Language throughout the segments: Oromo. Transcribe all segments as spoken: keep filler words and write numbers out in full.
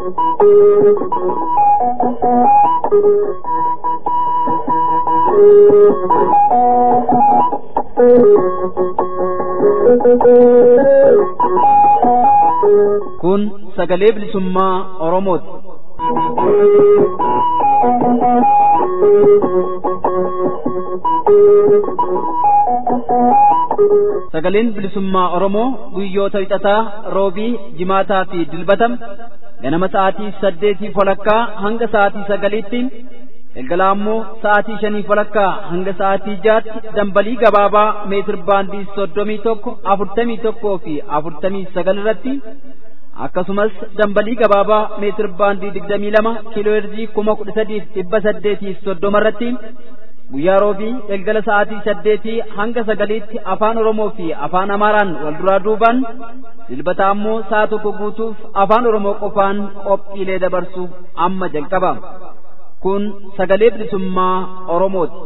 Kun sagalee bilisummaa Oromooti. Sagaleen bilisummaa Oromoo guyyoota wixataa, roobii, jimaataa fi dilbatam ganama sa'aatii saddeetii walakkaa hanga sa'aatii sagaliitti, galgala ammoo sa'aatii shanii walakkaa hanga sa'aatii jaatti dambalii gabaabaa meetir baandii soddomii tokko afurtamii tokkoo fi afurtamii sagal irratti, akkasumas dambalii gabaabaa meetir baandii digdamii lama kiiloo heerzii kuma kudha sadiif dhibba saddeetii soddoma irratti guyyaa roobii galgala sa'aatii saddeetii hanga sagaliitti afaan Oromoo fi afaan Amaaraan wal duraa duubaan, dilbata ammoo sa'a tokko guutuuf afaan Oromoo qofaan qophiilee dabarsuuf amma jalqaba. Kun sagalee bilisummaa Oromooti.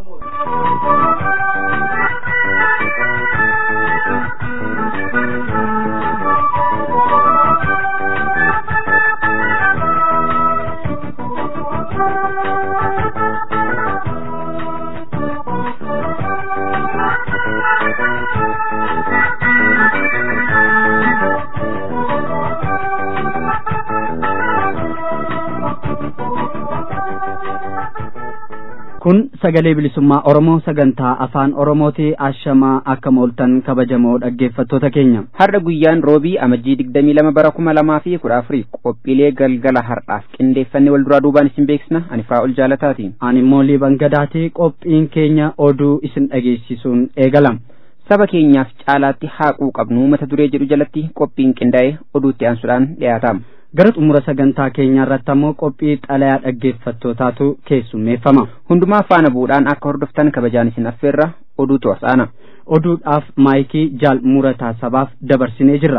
Kun sagalee bilisummaa Oromoo sagantaa afaan Oromooti. Ashamaa akkam ooltan kabajamoo dhaggeeffattoota keenya. Har'a guyyaan roobii amajjii digdamii lama bara kuma lamaa fi kudha afurii qophiilee galgala har'aaf qindeeffannee wal duraa duubaan isin beeksisna. Ani Firaa'ol Jaalataati. Ani immoo Liiban Gadaati. Qophiin keenya oduu isin dhageessisuun eegalama. Saba keenyaaf caalaatti haaquu qabnu mata duree jedhu jalatti qophiin qindaa'e oduutti aansuudhaan dhiyaatama. Gara xumura sagantaa keenya irratti ammoo qophii xalayaa dhaggeeffattootaatu keessummeeffama. Hundumaa faana bu'uudhaan akka hordoftan kabajaan isin affeerra. Oduutu asaana. Oduudhaaf maayikii Jaal Murataa Sabaaf dabarsinee jirra.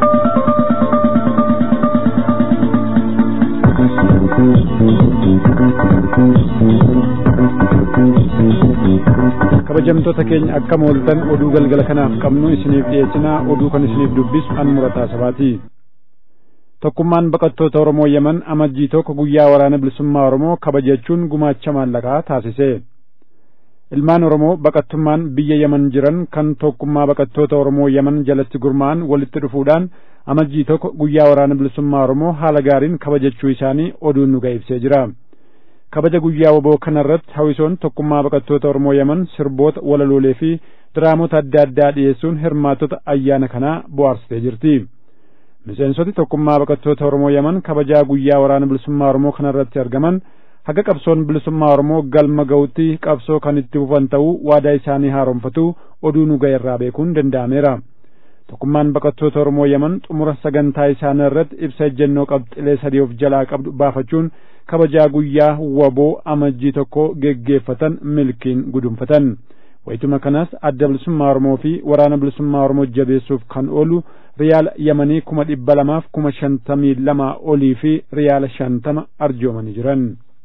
Kabajamtoota keenya akkam ooltan oduu galgala kanaaf qabnu isiniif dhiyeessinaa. Oduu kan isiniif dubbisu an Murataa Sabaati. Tokkummaan baqattoota Oromoo Yemen amajjii tokko guyyaa waraana bilisummaa Oromoo kabajachuun gumaacha maallaqaa taasise. Ilmaan Oromoo baqattummaan biyya Yemen jiran kan tokkummaa baqattoota Oromoo Yemen jalatti gurmaa'an walitti dhufuudhaan amajjii tokko guyyaa waraana bilisummaa Oromoo haala gaariin kabajachuu isaanii oduun nu ga'ibsee jira. Kabaja guyyaa waboo kanarratti hawwisoon tokkummaa baqattoota Oromoo Yemen sirboota walaloolee fi diraamota adda addaa dhiyeessuun hirmaattota ayyaana kanaa bohaarsitee jirti. Miseensoti tokkummaa baqattoota Oromoo Yemen kabajaa guyyaa waraana bilisummaa Oromoo kanarratti argaman haga qabsoon bilisummaa Oromoo galma ga'utti qabsoo kan itti fufan ta'uu waadaa isaanii haaromfatu oduu nu ga'eerraa beekuun danda'ameera. Tokkummaan baqattoota Oromoo Yemen xumura sagantaa isaanii irratti ibsa ejjennoo qabxilee sadii of jalaa qabdu baafachuun kabajaa guyyaa waboo amajjii tokko geggeeffatan milkiin gudunfatan. Wayituma kanas adda bilisummaa Oromoo fi waraana bilisummaa Oromoo jabeessuuf kan oolu riyaala Yemanii kuma dhibba lamaaf kuma shantamii lama olii fi riyaala shantama arjoomanii jiran.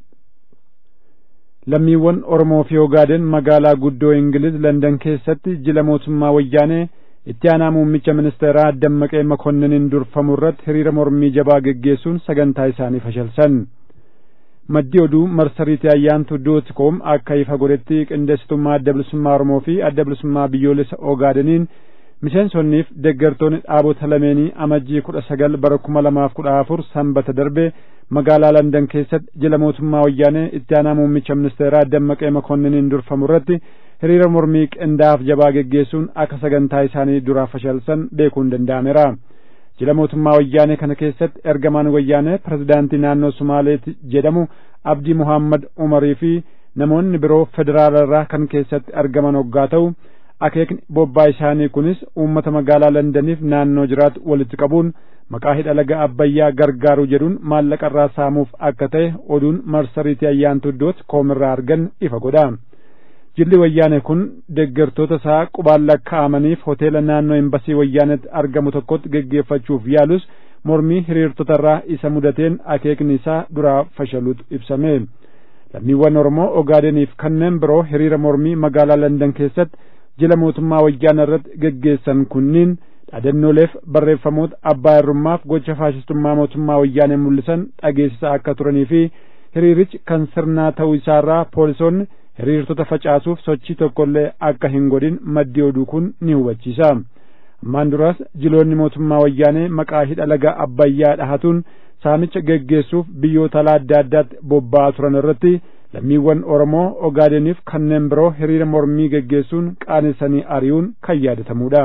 Lammiiwwan Oromoo fi Ogaaden magaalaa guddoo Ingiliz London keessatti jila mootummaa wayyaanee itti aanaa muummicha ministeeraa Dammaqee Makonniniin durfamu irratti hiriira mormii jabaa geggeessuun sagantaa isaanii fashalsan. Maddi oduu marsariitii ayyaantu dooti koom akka ifa godhetti qindeessitummaa adda bilisummaa Oromoo fi adda bilisummaa biyyoolessa Ogaadeniin miseensonniif deeggartoonni dhaabota lameenii amajjii kudha sagal bara kuma lamaaf kudha afur sanbata darbe magaalaa London keessatti jila mootummaa wayyaanee itti aanaa muummicha ministeeraa Dammaqee Makonniniin durfamu irratti hiriira mormii qindaa'aaf jabaa geggeessuun akka sagantaa isaanii duraa fashalsan beekuun danda'ameera. Jila mootummaa wayyaanee kana keessatti ergamaan wayyaanee pirezidaantii naannoo Sumaaleeti jedhamu Abdii Muhammad Umarii fi namoonni biroo federaala irraa kan keessatti argaman hoggaa ta'u, akeekni bobbaa isaanii kunis uummata magaalaa Londaniif naannoo jiraatu walitti qabuun maqaa hidha laga Abbayyaa gargaaruu jedhuun maallaqa irraa saamuuf akka ta'e oduun marsariitii ayyaantu dooti koom irraa argan ifa godha. Jilli wayyaanee kun deeggartoota isaa qubaan lakkaa'amaniif hoteela naannoo embasii wayyaanetti argamu tokkotti geggeeffachuuf yaalus mormii hiriirtota irraa isa mudateen akeekni isaa duraa fashaluutu ibsame. Lammiiwwan Oromoo Ogaadeniif kanneen biroo hiriira mormii magaalaa London keessatti jila mootummaa wayyaanee irratti geggeessan kunniin dhaadannooleef barreeffamoota abbaa irrummaaf gocha faashistummaa mootummaa wayyaanee mul'isan dhageessisaa akka turanii fi hiriirichi kan sirnaa ta'uu isaarraa poolisoonni hiriirtota facaasuuf sochii tokkollee akka hin godhin maddi oduu kun ni hubachiisa. ammaan duras jiloonni mootummaa wayyaanee maqaa hidha laga abbayyaa dhahatuun saamicha geggeessuuf biyyoota alaa adda addaatti bobba'aa turan irratti lammiiwwan Oromoo Ogaadeniif kanneen biroo hiriira mormii geggeessuun qaanessanii ari'uun kan yaadatamudha.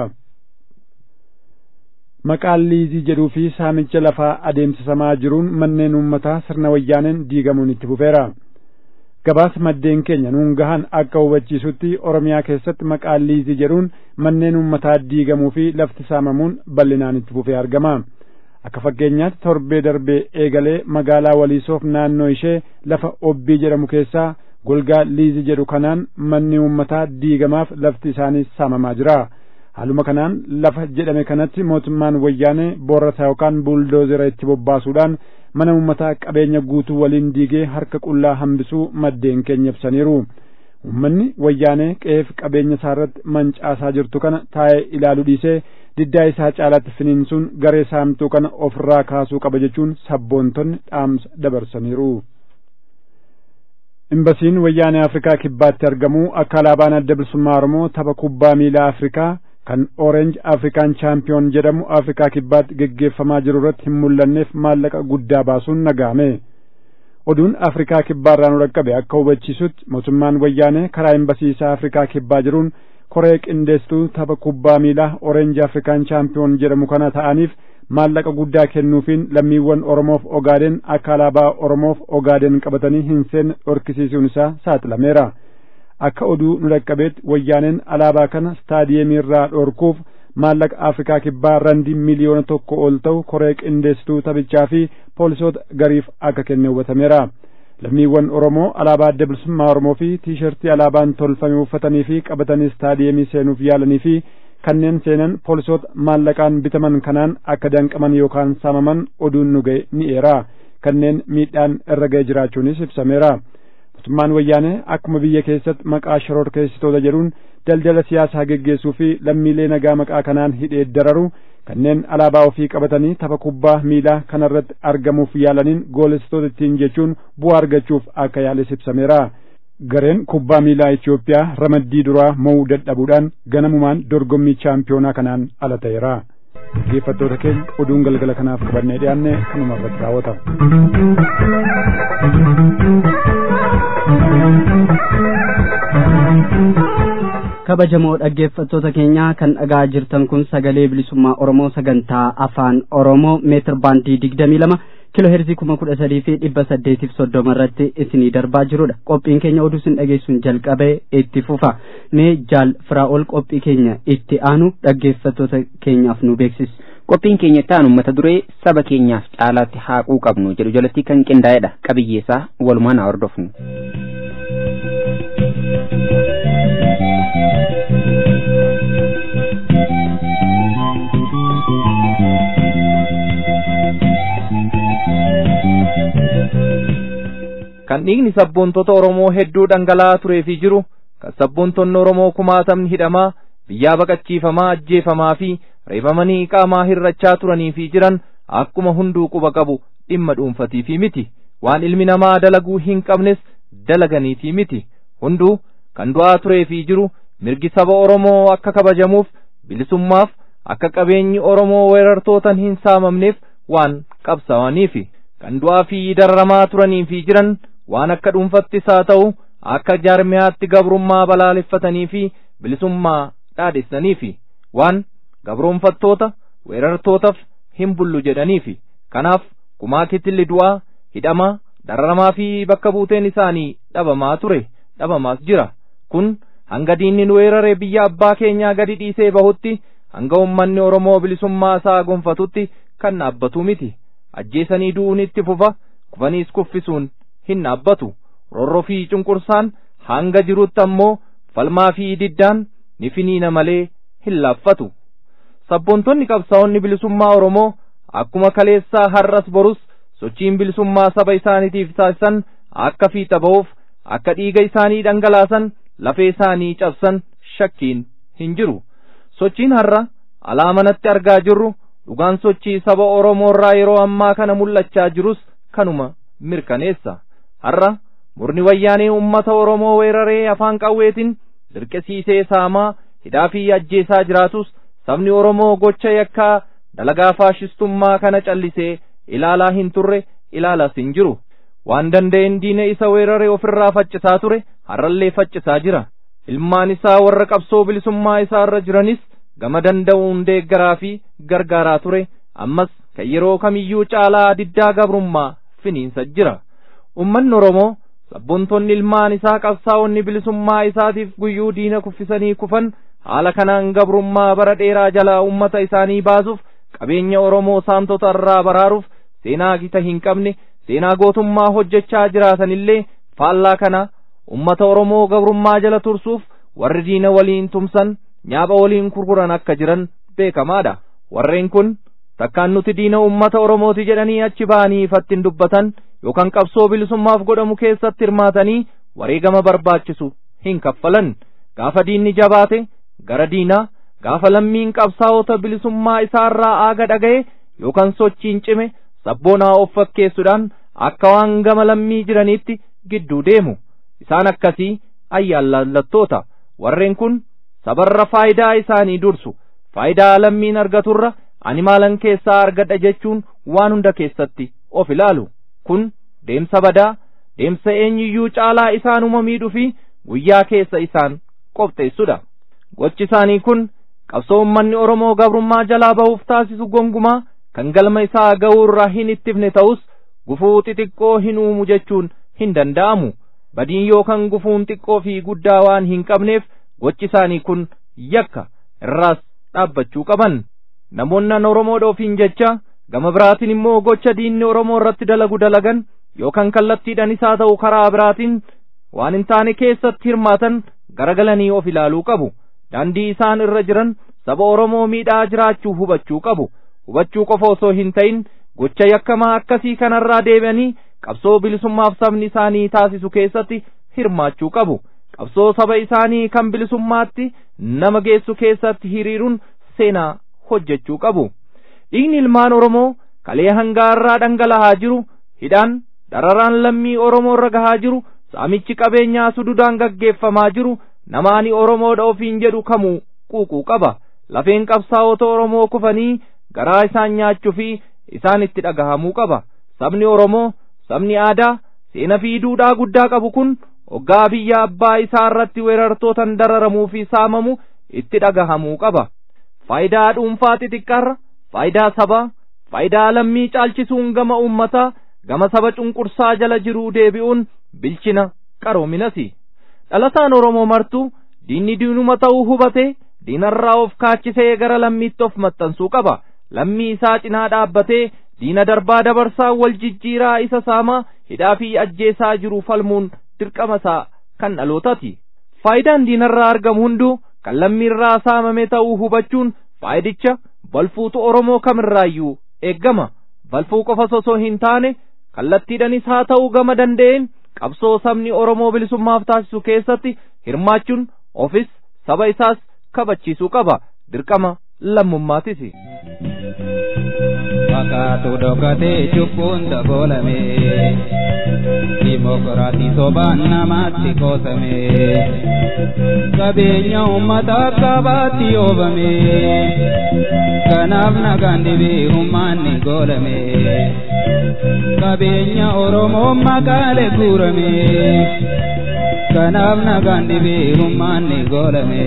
maqaan liizii jedhuu fi saamicha lafaa adeemsisamaa jiruun manneen uummataa sirna wayyaaneen diigamuun itti fufeera. gabaasa maddeen keenya nuun gahan akka hubachiisutti Oromiyaa keessatti maqaan liizii jedhuun manneen uummataa diigamuu fi lafti saamamuun bal'inaan itti fufee argama. akka fakkeenyaatti torbee darbee eegalee magaalaa Waliisoof naannoo ishee lafa Obbii jedhamu keessaa golgaa liizii jedhu kanaan manni uummataa diigamaaf lafti isaanii saamamaa jira. haaluma kanaan lafa jedhame kanatti mootummaan wayyaanee boorrataa yookaan buuldoozera itti bobbaasuudhaan mana uummataa qabeenya guutuu waliin diigee harka qullaa hambisuu maddeen keenya ibsaniiru. uummanni wayyaanee qe'eef qabeenya isaarratti mancaasaa jirtu kana taa'ee ilaaluu dhiisee diddaa isaa caalaatti finiinsuun garee saamtuu kana ofirraa kaasuu qaba jechuun sabboontonni dhaamsa dabarsaniiru. Imbasiin wayyaanee Afrikaa kibbaatti argamu akka alaabaan adda bilisummaa Oromoo tapha kubbaa miilaa Afrikaa kan Orange African Champion jedhamu Afrikaa kibbaatti geggeeffamaa jiru irratti hin mul'anneef maallaqa guddaa baasuun nagahame. Oduun Afrikaa kibbaarraa nu dhaqqabe akka hubachiisutti mootummaan wayyaanee karaa imbasiisaa Afrikaa kibbaa jiruun koree qindeessituu tapha kubbaa miilaa Orange African Champion jedhamu kana ta'aniif maallaqa guddaa kennuufiin lammiiwwan Oromoof Ogaaden akka alaabaa Oromoof Ogaaden qabatanii hin seenne dhorkisiisuun isaa saaxilameera. akka oduu nu dhaqqabeetti wayyaaneen alaabaa kana staadiyeemii irraa dhorkuuf maallaqa Afrikaa kibbaa randii miliyoona tokko ol ta'u koree qindeessituu taphichaa fi poolisoota gariif akka kenne hubatameera. lammiiwwan Oromoo alaabaa adda bilisummaa Oromoo fi tiishartii alaabaan tolfame uffatanii fi qabatanii staadiyeemii seenuuf yaalanii fi kanneen seenan poolisoota maallaqaan bitaman kanaan akka danqaman yookaan saamaman oduun nu ga'e ni eera. kanneen miidhaan irra ga'e jiraachuunis ibsameera. mootummaan wayyaanee akkuma biyya keessatti maqaa shororkeessitoota jedhuun daldala siyaasaa geggeessuu fi lammiilee nagaa maqaa kanaan hidhee dararu kanneen alaabaa ofii qabatanii tapha kubbaa miilaa kanarratti argamuuf yaalaniin goolessitoota ittiin jechuun bu'aa argachuuf akka yaales ibsameera. gareen kubbaa miilaa Itoophiyaa ramaddii duraa mo'uu dadhabuudhaan ganamumaan dorgommii chaampiyoonaa kanaan ala ta'eera. dhaggeeffattoota keenya oduun galgala kanaaf qabannee dhiyaanne kanuma irratti raawwata. kabajamoo dhaggeeffattoota keenya kan dhagaa jirtan kun sagalee bilisummaa Oromoo sagantaa afaan Oromoo meetir baandii digdamii lama kiiloo heerzii kuma kudha sadii fi dhibba saddeetiif soddoma irratti isinii darbaa jirudha. qophiin keenya oduu isin dhageessuun jalqabee itti fufa. mee jaal firaa'ol qophii keenya itti aanu dhaggeeffattoota keenyaaf nu beeksisi. qophiin keenya itti aanu mata duree saba keenyaaf caalaatti haaquu qabnu jedhu jalatti kan qindaa'edha. qabiyyeesaa walumaan haa hordofnu. kan dhiigni sabboontota Oromoo hedduu dhangala'aa turee fi jiru kan sabboontonni Oromoo kumaatamni hidhamaa biyyaa baqachiifamaa ajjeefamaa fi reebamanii qaamaa hirrachaa turanii fi jiran akkuma hunduu quba qabu dhimma dhuunfaatii miti waan ilmi namaa dalaguu hin qabnes dalaganiitii miti hunduu kan du'aa turee fi jiru mirgi saba Oromoo akka kabajamuuf bilisummaaf akka qabeenyi Oromoo weerartootaan hin saamamneef waan qabsaa'aniif kan du'aa fi dararamaa turanii fi jiran waan akka dhuunfattis haa ta'u akka jaarmiyaatti gabrummaa balaaleffatanii fi bilisummaa dhaadhessaniif waan gabroonfattoota weerartootaaf hin bullu jedhaniif kanaaf kumaa kitilli du'aa hidhamaa dararamaa fi bakka buuteen isaanii dhabamaa ture dhabamaas jira. kun hanga diinni nu weerare biyya abbaa keenyaa gadi dhiisee bahutti hanga ummanni Oromoo bilisummaa isaa gonfatutti kan dhaabbatu miti. ajjeesanii du'uun itti fufa kufaniis kuffisuun hin dhaabbatu. roorroo fi cunqursaan hanga jirutti ammoo falmaa fi diddaan ni finiina malee hin laaffatu. sabboontonni qabsaa'onni bilisummaa Oromoo akkuma kaleessaa har'as borus sochiin bilisummaa saba isaaniitiif taasisan akka fiixa ba'uuf akka dhiiga isaanii dhangalaasan lafee isaanii cabsan shakkiin hin jiru. sochiin har'a alaa manatti argaa jirru dhugaan sochii saba Oromoo irraa yeroo ammaa kana mul'achaa jirus kanuma mirkaneessa. Har'a murni wayyaanee uummata Oromoo weeraree afaan qawweetiin dirqisiisee saamaa hidhaa fi ajjeesaa jiraatus sabni Oromoo gocha yakkaa dalagaa faashistummaa kana callisee ilaalaa hin turre ilaalas hin jiru. Waan danda'een diina isa weeraree ofirraa faccisaa ture har'allee faccisaa jira. Ilmaan isaa warra qabsoo bilisummaa isaa irra jiranis gama danda'uun deeggaraa fi gargaaraa ture. Ammas kan yeroo kamiyyuu caalaa diddaa gabrummaa finiinsa jira. Uummanni Oromoo sabboontonni ilmaan isaa qabsaa'onni bilisummaa isaatiif guyyuu diina kuffisanii kufan haala kanaan gabrummaa bara dheeraa jalaa uummata isaanii baasuuf qabeenya Oromoo saamtota irraa baraaruuf seenaa gita hin qabne seenaa gootummaa hojjechaa jiraatanillee faallaa kana ummata Oromoo gabrummaa jala tursuuf warri diina waliin tumsan nyaaba waliin gurguran akka jiran beekamaadha. Warreen kun takkaan nuti diina ummata Oromooti jedhanii achi ba'anii ifattiin dubbatan yookaan qabsoo bilisummaaf godhamu keessatti hirmaatanii wareegama barbaachisu hin kaffalan. Gaafa diinni jabaate gara diinaa, gaafa lammiin qabsaa'ota bilisummaa isaarraa aaga dhaga'e yookaan sochiin cime sabboonaa of fakkeessuudhaan akka waan gama lammii jiraniitti gidduu deemu. Isaan akkasii ayyaallattoota. Warreen kun sabarra faayidaa isaanii dursu. Faayidaa lammiin argaturra ani maalan keessaa argadha jechuun waan hunda keessatti of ilaalu. Kun deemsa badaa, deemsa eenyuyyuu caalaa isaanuma miidhuu fi guyyaa keessa isaan qopheessudha. Gochi isaanii kun qabsoo uummanni Oromoo gabrummaa jalaa bahuuf taasisu gongumaa kan galma isaa ga'uu irraa hin ittifne ta'us gufuu xixiqqoo hin uumu jechuun hin danda'amu. Badiin yookaan gufuun xiqqoo fi guddaa waan hin qabneef gochi isaanii kun yakka irraas dhaabbachuu qaban. Namoonni Oromoodha ofiin jecha gama biraatiin immoo gocha diinni Oromoo irratti dalagu dalagan yookaan kallattiidhaan isaa ta'u karaa biraatiin waan hin taane keessatti hirmaatan garagalanii of ilaaluu qabu. Daandii isaan irra jiran saba Oromoo miidhaa jiraachuu hubachuu qabu. Hubachuu qofa osoo hin ta'in gocha yakkamaa akkasii kanarraa deebi'anii qabsoo bilisummaaf sabni isaanii taasisu keessatti hirmaachuu qabu. Qabsoo saba isaanii kan bilisummaatti nama geessu keessatti hiriiruun seenaa hojjechuu qabu. Dhiigni ilmaan Oromoo kalee hangaarraa dhangala'aa jiru, hidhaan dararaan lammii Oromoo irra gahaa jiru, saamichi qabeenyaa sududaan gaggeeffamaa jiru, namaani Oromoodha ofiin jedhu kamuu quuquu qaba. Lafeen qabsaa'ota Oromoo kufanii garaa isaan nyaachuu fi isaan itti dhagahamuu qaba. Sabni Oromoo, sabni aadaa, seenaa fi duudhaa guddaa qabu kun hoggaa biyya abbaa isaa irratti weerartootaan dararamuu fi saamamu itti dhagahamuu qaba. Faayidaa dhuunfaa xixiqqaarra faayidaa sabaa, faayidaa lammii caalchisuun gama uummataa, gama saba cunqursaa jala jiruu deebi'uun bilchina qaroominasi. Dhalataan Oromoo martuu diinni diinuma ta'uu hubate diinarraa of kaachisee gara lammiitti of maxxansuu qaba. Lammii isaa cinaa dhaabbatee diina darbaa dabarsaa wal jijjiiraa isa saamaa hidhaa fi ajjeesaa jiru falmuun dirqama isaa kan dhalootati. Faayidaan diinarraa argamu hunduu kan lammiirraa saamame ta'uu hubachuun faayidicha balfuutu Oromoo kamirraayyuu eeggama. Balfuu qofa osoo hin taane kallattiidhanis haa ta'uu gama danda'een qabsoo sabni Oromoo bilisummaaf taasisu keessatti hirmaachuun ofis saba isaas kabachiisuu qaba. Dirqama lammummaatis. Fakkaatu dhokatee cubbuun dabolame dimokiraatii sobaan namaatti qoosame qabeenya uummataa qabaatti yoobame kanaaf nagaan dhibee humnaanni goolame qabeenya Oromoo maqaalee guurame kanaaf nagaan dhibee humnaanni goolame.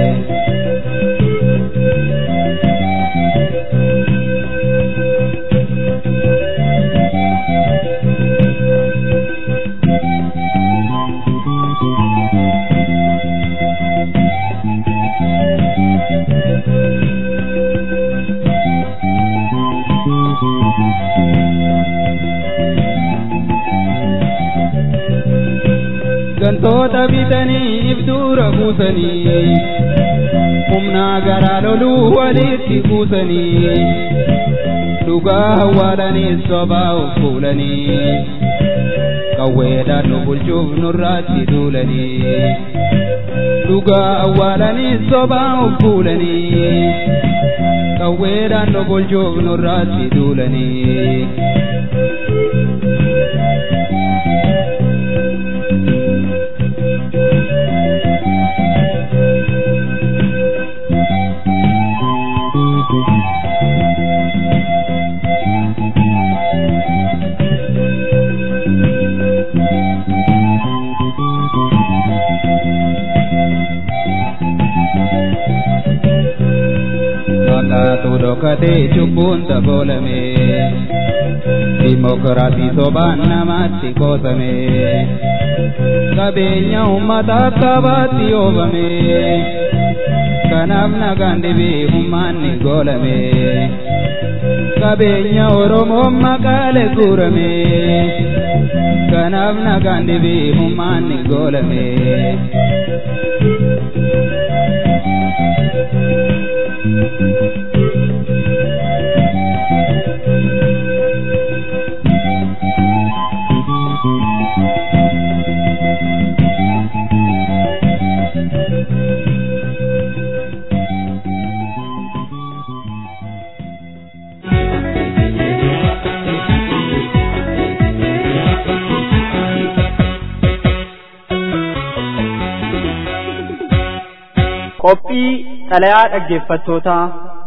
Gantoota bitanii ibduura buusanii humna garaa loluu walitti kuusanii dhugaa awwaalanii sobaa of fuulanii qawweedhaan nu bulchuuf nurraatti duulanii dhugaa awwaalanii sobaa of fuulanii qawweedhaan nu bulchuuf nurraatti duulanii. Maqaatu dhokatee cubbuun dabolame dimokiraasii sobaan namatti qoosame qabeenya uummataa qabaatti oofame kanaaf nagaan dhibee humnaanni goolame qabeenya Oromoo maqaalee guurame kanaaf nagaan dhibee humnaanni goolame. Qophii xalayaa dhaggeeffattootaa.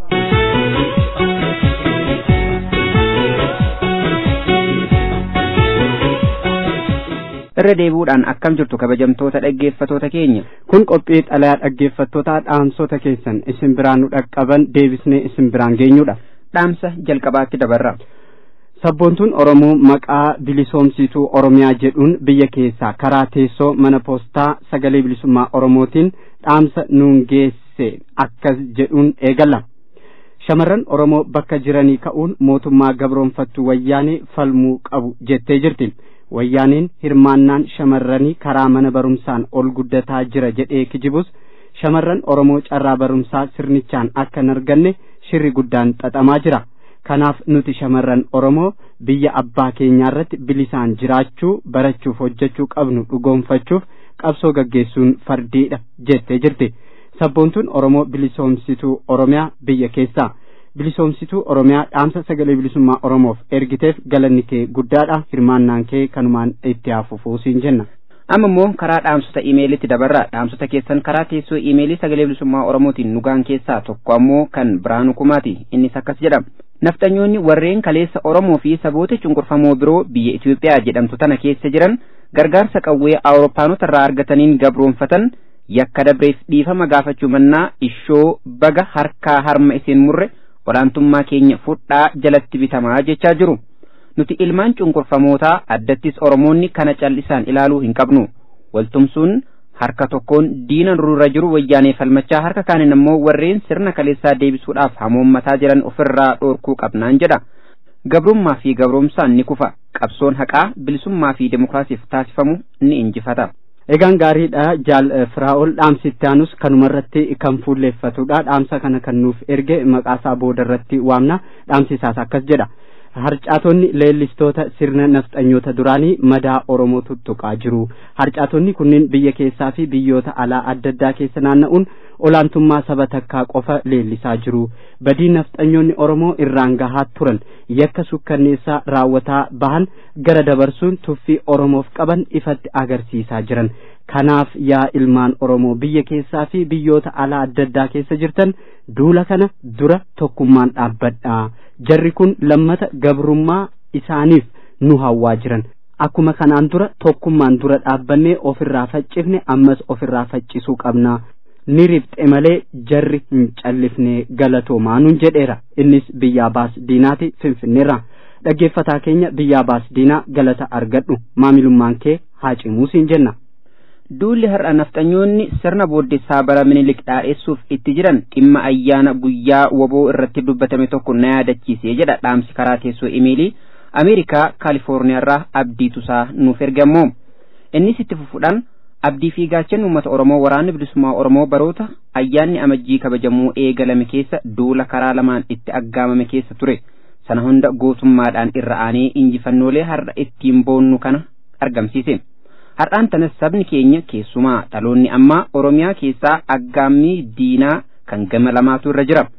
irra deebuudhaan akkam jirtu kabajamtoota dhaggeeffattoota keenya. Kun qophii xalayaa dhaggeeffattootaa dhaamsota keessan isin biraan nu dhaqqaban deebisnee isin biraan geenyudha. Dhaamsa jalqabaatti dabarra. Sabboontuun Oromoo maqaa bilisoomsituu Oromiyaa jedhuun biyya keessaa karaa teessoo mana poostaa sagalee bilisummaa Oromootiin dhaamsa nuun geesse akkas jedhuun eegalla. Shamarran Oromoo bakka jiranii ka'uun mootummaa gabroonfattuu wayyaanee falmuu qabu jettee jirti. Wayyaaneen hirmaannaan shamarranii karaa mana barumsaan ol guddataa jira jedhee kijibus shamarran Oromoo carraa barumsaa sirnichaan akka hin arganne shirri guddaan xaxamaa jira. Kanaaf nuti shamarran Oromoo biyya abbaa keenyaa irratti bilisaan jiraachuu barachuuf hojjechuu qabnu dhugoonfachuuf qabsoo gaggeessuun fardiidha jettee jirti. Sabboontuun Oromoo bilisoomsituu Oromiyaa biyya keessaa. Bilisoomsituu Oromiyaa dhaamsa sagalee bilisummaa Oromoof ergiteef galanni kee guddaadha. Hirmaannaan kee kanumaan itti hafuufuu siin jenna. Amma immoo karaa dhaamsota iimeelitti dabarra. Dhaamsota keessan karaa teessoo iimeelii sagalee bilisummaa Oromootiin nugaan keessaa tokko ammoo kan Biraanuu Kumaati. Innis akkas jedha. Naftanyoonni warreen kaleessa Oromoo fi saboota cunqurfamoo biroo biyya Itoophiyaa jedhamtu tana keessa jiran gargaarsa qawwee Awurooppaanota irraa argataniin gabroonfatan yakka dabreef dhiifama gaafachuu mannaa ishoo baga harkaa harma isin murre olaantummaa keenya fudhaa jalatti bitamaa jechaa jiru. Nuti ilmaan cunqurfamootaa addattis Oromoonni kana callisaan ilaaluu hin qabnu. Waltumsuun harka tokkoon diina nurra jiru wayyaanee falmachaa harka kaaniin ammoo warreen sirna kaleessaa deebisuudhaaf hamoommataa jiran ofirraa dhoorkuu qabnaan jedha. Gabrummaa fi gabroomsaan ni kufa. Qabsoon haqaa bilisummaa fi demokraasiif taasifamu ni injifata. Egaan gaariidha jaal Firaa'ol dhaamsitti aanus kanumarratti kan fuulleeffatudha. Dhaamsa kana kan nuuf erge maqaasaa boodarratti waamna. Dhaamsisaas akkas jedha. Harcaatonni leellistoota sirna nafxanyoota duraanii madaa Oromoo tuttuqaa jiru. Harcaatonni kunneen biyya keessaa fi biyyoota alaa adda addaa keessa naanna'uun olaantummaa saba takkaa qofa leellisaa jiru. Badii nafxanyoonni Oromoo irraan gahaa turan yakka sukkanneessaa raawwataa bahan gara dabarsuun tuffii Oromoof qaban ifatti agarsiisaa jiran. Kanaaf yaa ilmaan Oromoo biyya keessaa fi biyyoota alaa adda addaa keessa jirtan duula kana dura tokkummaan dhaabbadhaa. Jarri kun lammata gabrummaa isaaniif nu hawwaa jiran. Akkuma kanaan dura tokkummaan dura dhaabbannee ofirraa faccifne ammas ofirraa faccisuu qabna. Ni ribxe malee jarri hin callifne galatoomaa nuun jedheera. Innis biyyaa baas diinaati Finfinneerra. Dhaggeeffataa keenya biyyaa baas diinaa galata argadhu. Maamilummaan kee haa cimuu siin jenna. Duulli har'a nafxanyoonni sirna booddessaa bara Minilik dhaadheessuuf itti jiran dhimma ayyaana guyyaa woboo irratti dubbatame tokko na yaadachiisee jedha dhaamsi karaa teessoo imeelii Ameerikaa Kaalifoorniyaarraa Abdii Tusaa nuuf ergamoo. Innis itti fufuudhaan abdii fi gaachanni uummata Oromoo waraanni bilisummaa Oromoo baroota ayyaanni amajjii kabajamuu eegalame keessa duula karaa lamaan itti aggaamame keessa ture. Sana hunda gootummaadhaan irra aanee injifannoolee har'a ittiin boonnu kana argamsiise. Har'aan tanas sabni keenya keessumaa dhaloonni ammaa Oromiyaa keessaa aggaammii diinaa kan gama lamaatu irra jira.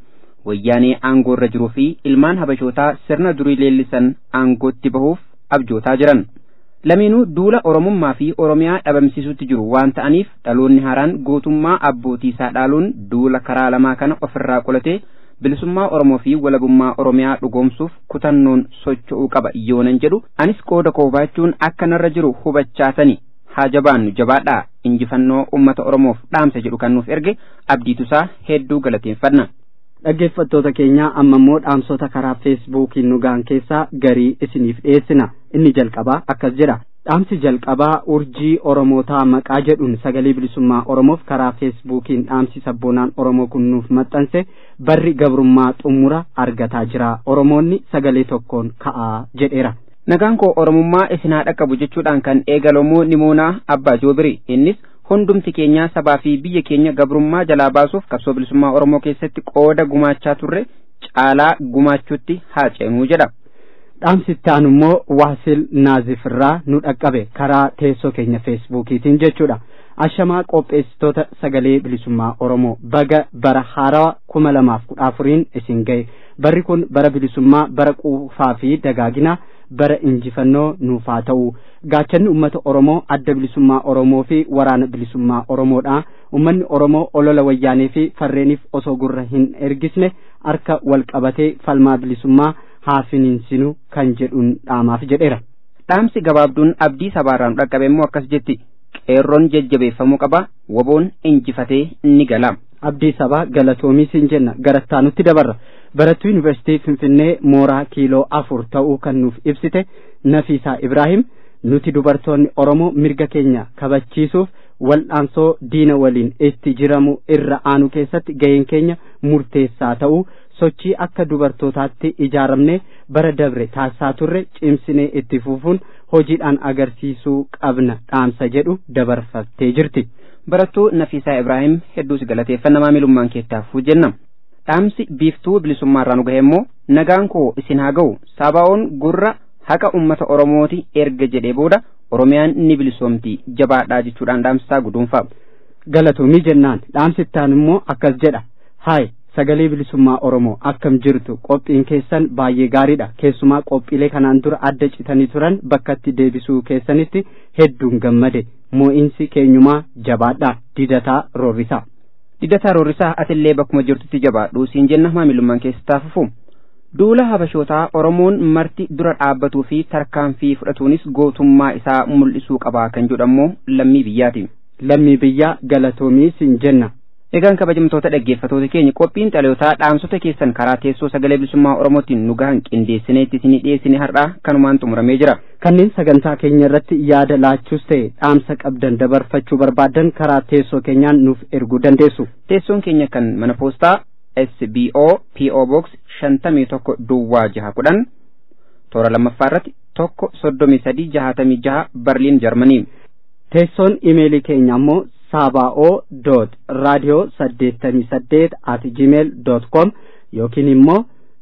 wayyaanee aangoo irra jiruu fi ilmaan habashootaa sirna durii leellisan aangootti bahuuf abjootaa jiran. Lameenuu duula Oromummaa fi Oromiyaa dhabamsiisutti jiru waan ta'aniif dhaloonni haaraan gootummaa abbootii isaa dhaaluun duula karaa lamaa kana ofirraa qolatee bilisummaa Oromoo fi walabummaa Oromiyaa dhugoomsuuf kutannoon socho'uu qaba yoonan jedhu anis qooda koo baachuun akka narra jiru hubachaatani haa jabaannu jabaadhaa injifannoo ummata Oromoof dhaamsa jedhu kan nuuf erge Abdiitusaa hedduu galateeffanna. Dhaggeeffattoota keenya amma immoo dhaamsota karaa feesbuukiin nu ga'an keessaa garii isiniif dhiyeessina. Inni jalqabaa akkas jedha. Dhaamsi jalqabaa urjii Oromootaa maqaa jedhuun sagalee bilisummaa Oromoof karaa feesbuukiin dhaamsi sabboonaan Oromoo kun nuuf maxxanse barri gabrummaa xumura argataa jira. Oromoonni sagalee tokkoon ka'aa jedheera. Nagaan koo Oromummaa isinaa dhaqqabu jechuudhaan kan eegalamu Nimoonaa Abbaa Joobiri. Innis hundumti keenya sabaa fi biyya keenya gabrummaa jalaa baasuuf qabsoo bilisummaa Oromoo keessatti qooda gumaachaa turre caalaa gumaachuutti haa ceenuu jedha. Dhaamsi itti aanu immoo Waasil Naazifirraa nu dhaqqabe karaa teessoo keenya feesbuukiitiin jechuudha. Ashamaa qopheessitoota sagalee bilisummaa Oromoo baga bara haarawaa kuma lamaaf kudha afuriin isin ga'e. Barri kun bara bilisummaa, bara quufaa fi dagaagina, bara injifannoo nuuf haa ta'u. Gaachanni ummata Oromoo adda bilisummaa Oromoo fi waraana bilisummaa Oromoodha. Ummanni Oromoo olola wayyaanee fi farreeniif osoo gurra hin ergisne harka wal qabatee falmaa bilisummaa haa finiinsinu kan jedhuun dhaamaaf jedheera. Dhaamsi gabaabduun Abdii Sabaarraan dhaqqabe immoo akkas jetti. Qeerroon jajjabeeffamuu qaba, waboon injifatee ni gala. Abdii Sabaa galatoomii siin jenna garattaa nutti dabarra. Barattuu Yuunivarsiitii Finfinnee mooraa kiiloo afur ta'uu kan nuuf ibsite Nafiisaa Ibraahim nuti dubartoonni Oromoo mirga keenya kabachiisuuf wal'aansoo diina waliin itti jiramu irra aanu keessatti gaheen keenya murteessaa ta'uu sochii akka dubartootaatti ijaaramne bara dabre taasisaa turre cimsinee itti fufuun hojiidhaan agarsiisuu qabna dhaamsa jedhu dabarfattee jirti. Barattuu Nafiisaa Ibraahim hedduus galateeffannaa maamilummaan keettaafuu jenna. Dhaamsi biiftuu bilisummaarraa nu gahe immoo nagaan koo isin haa ga'u Saabaa'oon gurra haqa ummata Oromooti erga jedhee booda Oromiyaan ni bilisoomti jabaadhaa jechuudhaan dhaamsisaa guduunfa. Galatoomii jennaan dhaamsi ittaan immoo akkas jedha. Haay sagalee bilisummaa Oromoo akkam jirtu qophiin keessan baay'ee gaariidha. Keessumaa qophiilee kanaan dura adda citanii turan bakkatti deebisuu keessanitti hedduun gammade. Moo'insi keenyumaa jabaadhaa didataa roorrisaa. Didataa roorrisaa atillee bakkuma jirtutti jabaadhuu siin jenna maamilummaan keessaa fufu. Duula habashootaa Oromoon marti dura dhaabbatuu fi tarkaanfii fudhatuunis gootummaa isaa mul'isuu qabaa kan jedhamu lammii biyyaati. Lammii biyyaa galatoomii siin jenna. Egaan kabajamtoota dhaggeeffattoota keenya qophiin xalayootaa dhaamsota keessan karaa teessoo sagalee bilisummaa Oromootiin nu gahan qindeessineetti isinii dhiyeessine har'aa kanumaan xumuramee jira. Kanneen sagantaa keenya irratti yaada laachuus ta'e dhaamsa qabdan dabarfachuu barbaadan karaa teessoo keenyaan nuuf erguu dandeessu. Teessoon keenya kan mana poostaa S B O P O Box shantamii tokko Duwwaa jaha kudhan toora lammaffaa irratti tokko soddomii sadii jahatamii jaha Berliin Jarmanii. Teessoon imeelii keenya ammoo saaba'oo dot raadiyoo saddeettamii saddeet at gmail dot com yookiin immoo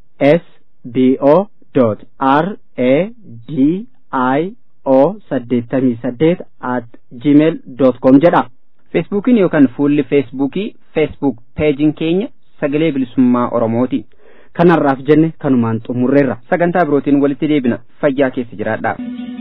S B O dot R A D I O saddeettamii saddeet at gmail dot com jedha. Feesbuukiin yookaan fuulli feesbuukii feesbuuk peejiin keenya sagalee bilisummaa Oromooti. Kanarraaf jenne kanumaan xumurreerra. Sagantaa birootiin walitti deebina fayyaa keessa jiraadhaa.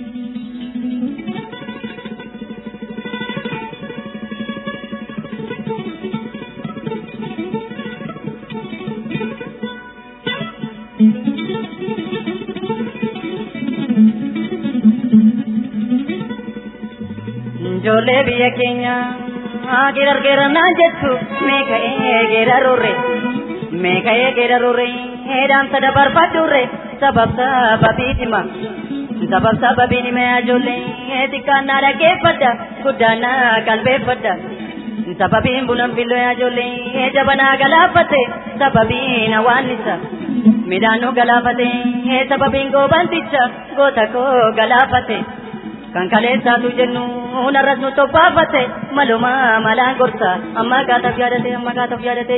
Jolle biyya keenya geerar geerannaan jettu meeqa geera roorre meeqa geera roorre dhaamsa dabarfadhuurre sabab sababiitima sabab sababiin himee ijoollee xiqqaannaa dhaggeeffadha guddaannaa qalbeeffadha sababiin bunan filoo ijoollee jabanaa galaafatte sababiin hawaannisa midhaan nu galaafate sababiin goobanticha goota koo galaafate. Kan kaleessaatu jennu narras nu toppaafate maluma malaan gorsa amma kaataaf yaadate amma kaataaf yaadate.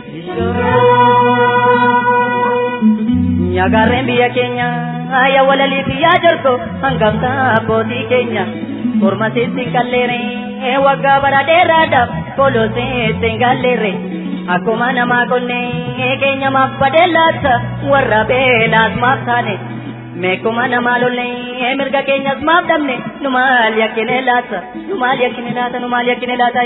Nyaagarreen biyya keenya yaa walalii biyyaa jorko hangafta abbootii keenya korma seessin kalleere waggaa bara dheeraadhaaf koloo seessin galleere akkuma namaa qonnee keenya maaf badeelaata warra beelaas maaf taane meekuma namaa lollee mirga keenyas maaf dhabne nu maal yakkine laata nu maal yakkine laata nu maal yakkine laata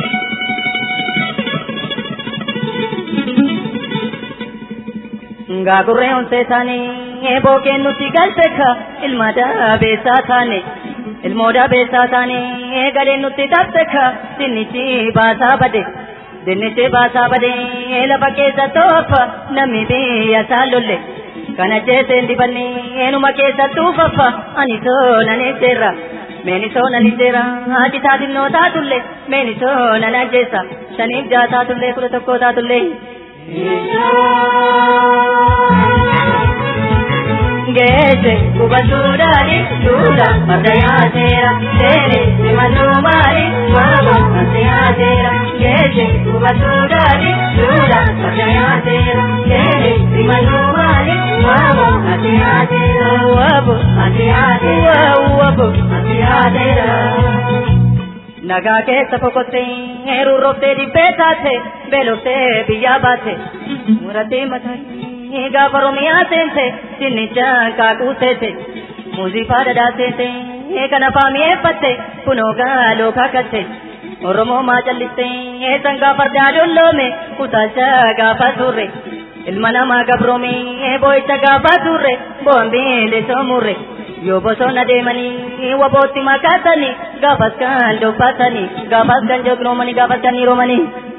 gaagurree onsee taane bookeen nuti galteeka ilma daabeessaa taane ilmoo daabeessaa taane galeen nutti dabteeka dinnichi baasaa bade dinnichi baasaa bade lafa keessa toofa namni biyya isaa lolle kana jeeseen dibannee numa keessa tuufaffa ani soonan ejjeerra meeni soonan ejjeerra haati taatinnoo taatulle meeni soonan ajjeessa shaniif jaa taatulle kudha tokkoo taatulle geesse kubatuudhaani duudha farda yaaseera seene simannumaani maamo ante yaaseera geesse kubatuudhaani duudha farda yaaseera seene simannumaani maamo ante yaaseera wabo ante yaaseera wabo ante yaaseera nagaa keessa fokottee heeruurroftee dibbee taate beeloftee biyyaa baate muratee mataa gaafa Oromiyaa seente dinnichaan kaakuu seete muuziifaa dhadhaa seente kana faamiyeeffatte kunoo gaaloo kaakatte Oromoo maa callistee sangaa fardaa dolloome utaalcha gaafa turre ilma namaa gabroome boo'icha gaafa turre bo'aan bilisoomuurre yoo bosona deemanii wabootti makaasanii gaafas kan dubbatanii gaafas kan jognoomanii gaafas kan hiroomanii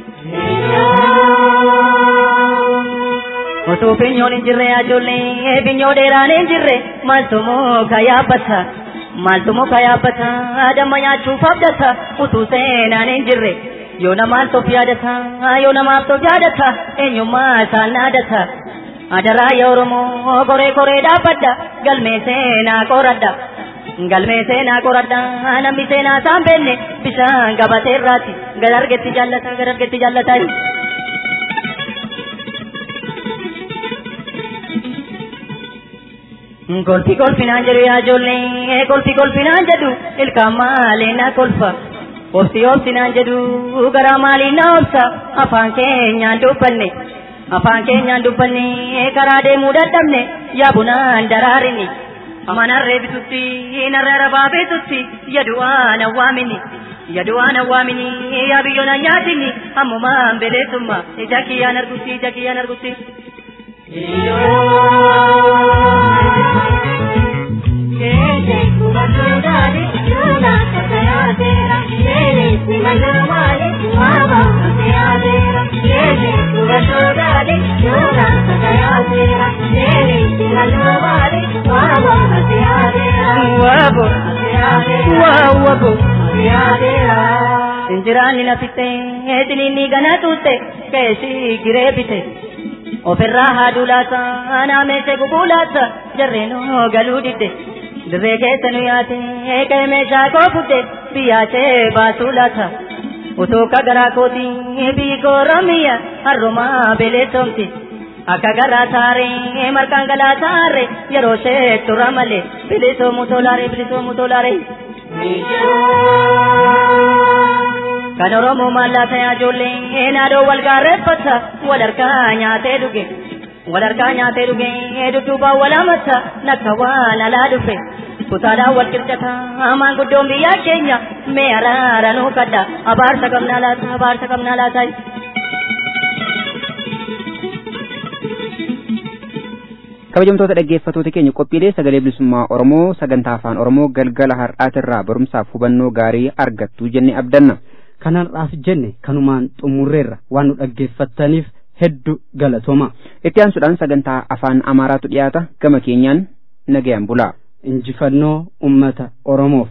osoo finyoon hin jirre ajoollee finyoo dheeraan hin jirre maaltu muka yaabbata maaltu muka yaabbata damma nyaachuuf abdata utuu seenaan hin jirre yoo namaaf tof yaadata yoo namaaf tof yaadata eenyummaa isaan naadata adaraa yaa Oromoo koree koree dhaabbadha galmee seenaa qoradha galmee seenaa qoradha namni seenaa isaan beenne bishaan gabateerraati gad argetti jaallata gad argetti jaallata kolfi kolfinaan jedhu yaa ijoollee kolfi kolfinaan jedhu ilkaan maalee na kolfa obsi obsinaan jedhu garaa maalii na obsa afaan keenyaan dubbanne afaan keenyaan dubbanne karaa deemuu dadhabne yaa bunaan daraarini amanarree bitutti narra rabaa bitutti yadu'aan awwaamini yadu'aan awwaamini yaa biyyoon anyaatini ammumaan beleessumma ija kiyyaan argutti ija kiyyaan argutti Geesse kubatuudhaani duudha farda yaaseera seene simannumaani maamo ante yaaseera geesse kubatuudhaani duudha farda yaaseera seene simannumaani maamo ante yaaseera wabo ante yaaseera wabo ante yaaseera injiraanni nafitte tiniinni gana tuutte keessi giree bite ofirraa haaduu laata naamese gugulaata jarreenoo galuu didde dirree keessa nu yaate qe'ee meeshaa koo fudde biyyaachee baasuu laata utuu akka garaa kootii biyyi koo Oromiyaa harrumaa beleessomti akka garaa taaree marqaan galaa taaree yeroo ishee tura malee bilisoomuu tolaaree bilisoomuu tolaaree. Kan Oromoo maallaa yaa ijoollee naadoo wal gaarreeffata wal harkaa nyaatee dhuge wal harkaa nyaatee dhuge dudduubaan wal hamata nakka waan alaa dhufe kutaadhaan wal qircata hamaan guddoon biyyaa keenya mee araara nuu kadha abaarsa qabnaa laata abaarsa qabnaa laata. kabajamtoota dhaggeeffattoota keenya qophiilee sagalee bilisummaa Oromoo sagantaa afaan Oromoo galgala har'aatirraa barumsaaf hubannoo gaarii argattu jenne abdanna. Kanarraaf jenne kanumaan xumurreerra waan nu dhaggeeffattaniif hedduu galatooma. Itti aansuudhaan sagantaa afaan Amaaraatu dhiyaata gama keenyaan nagayaan bulaa. Injifannoo ummata Oromoof.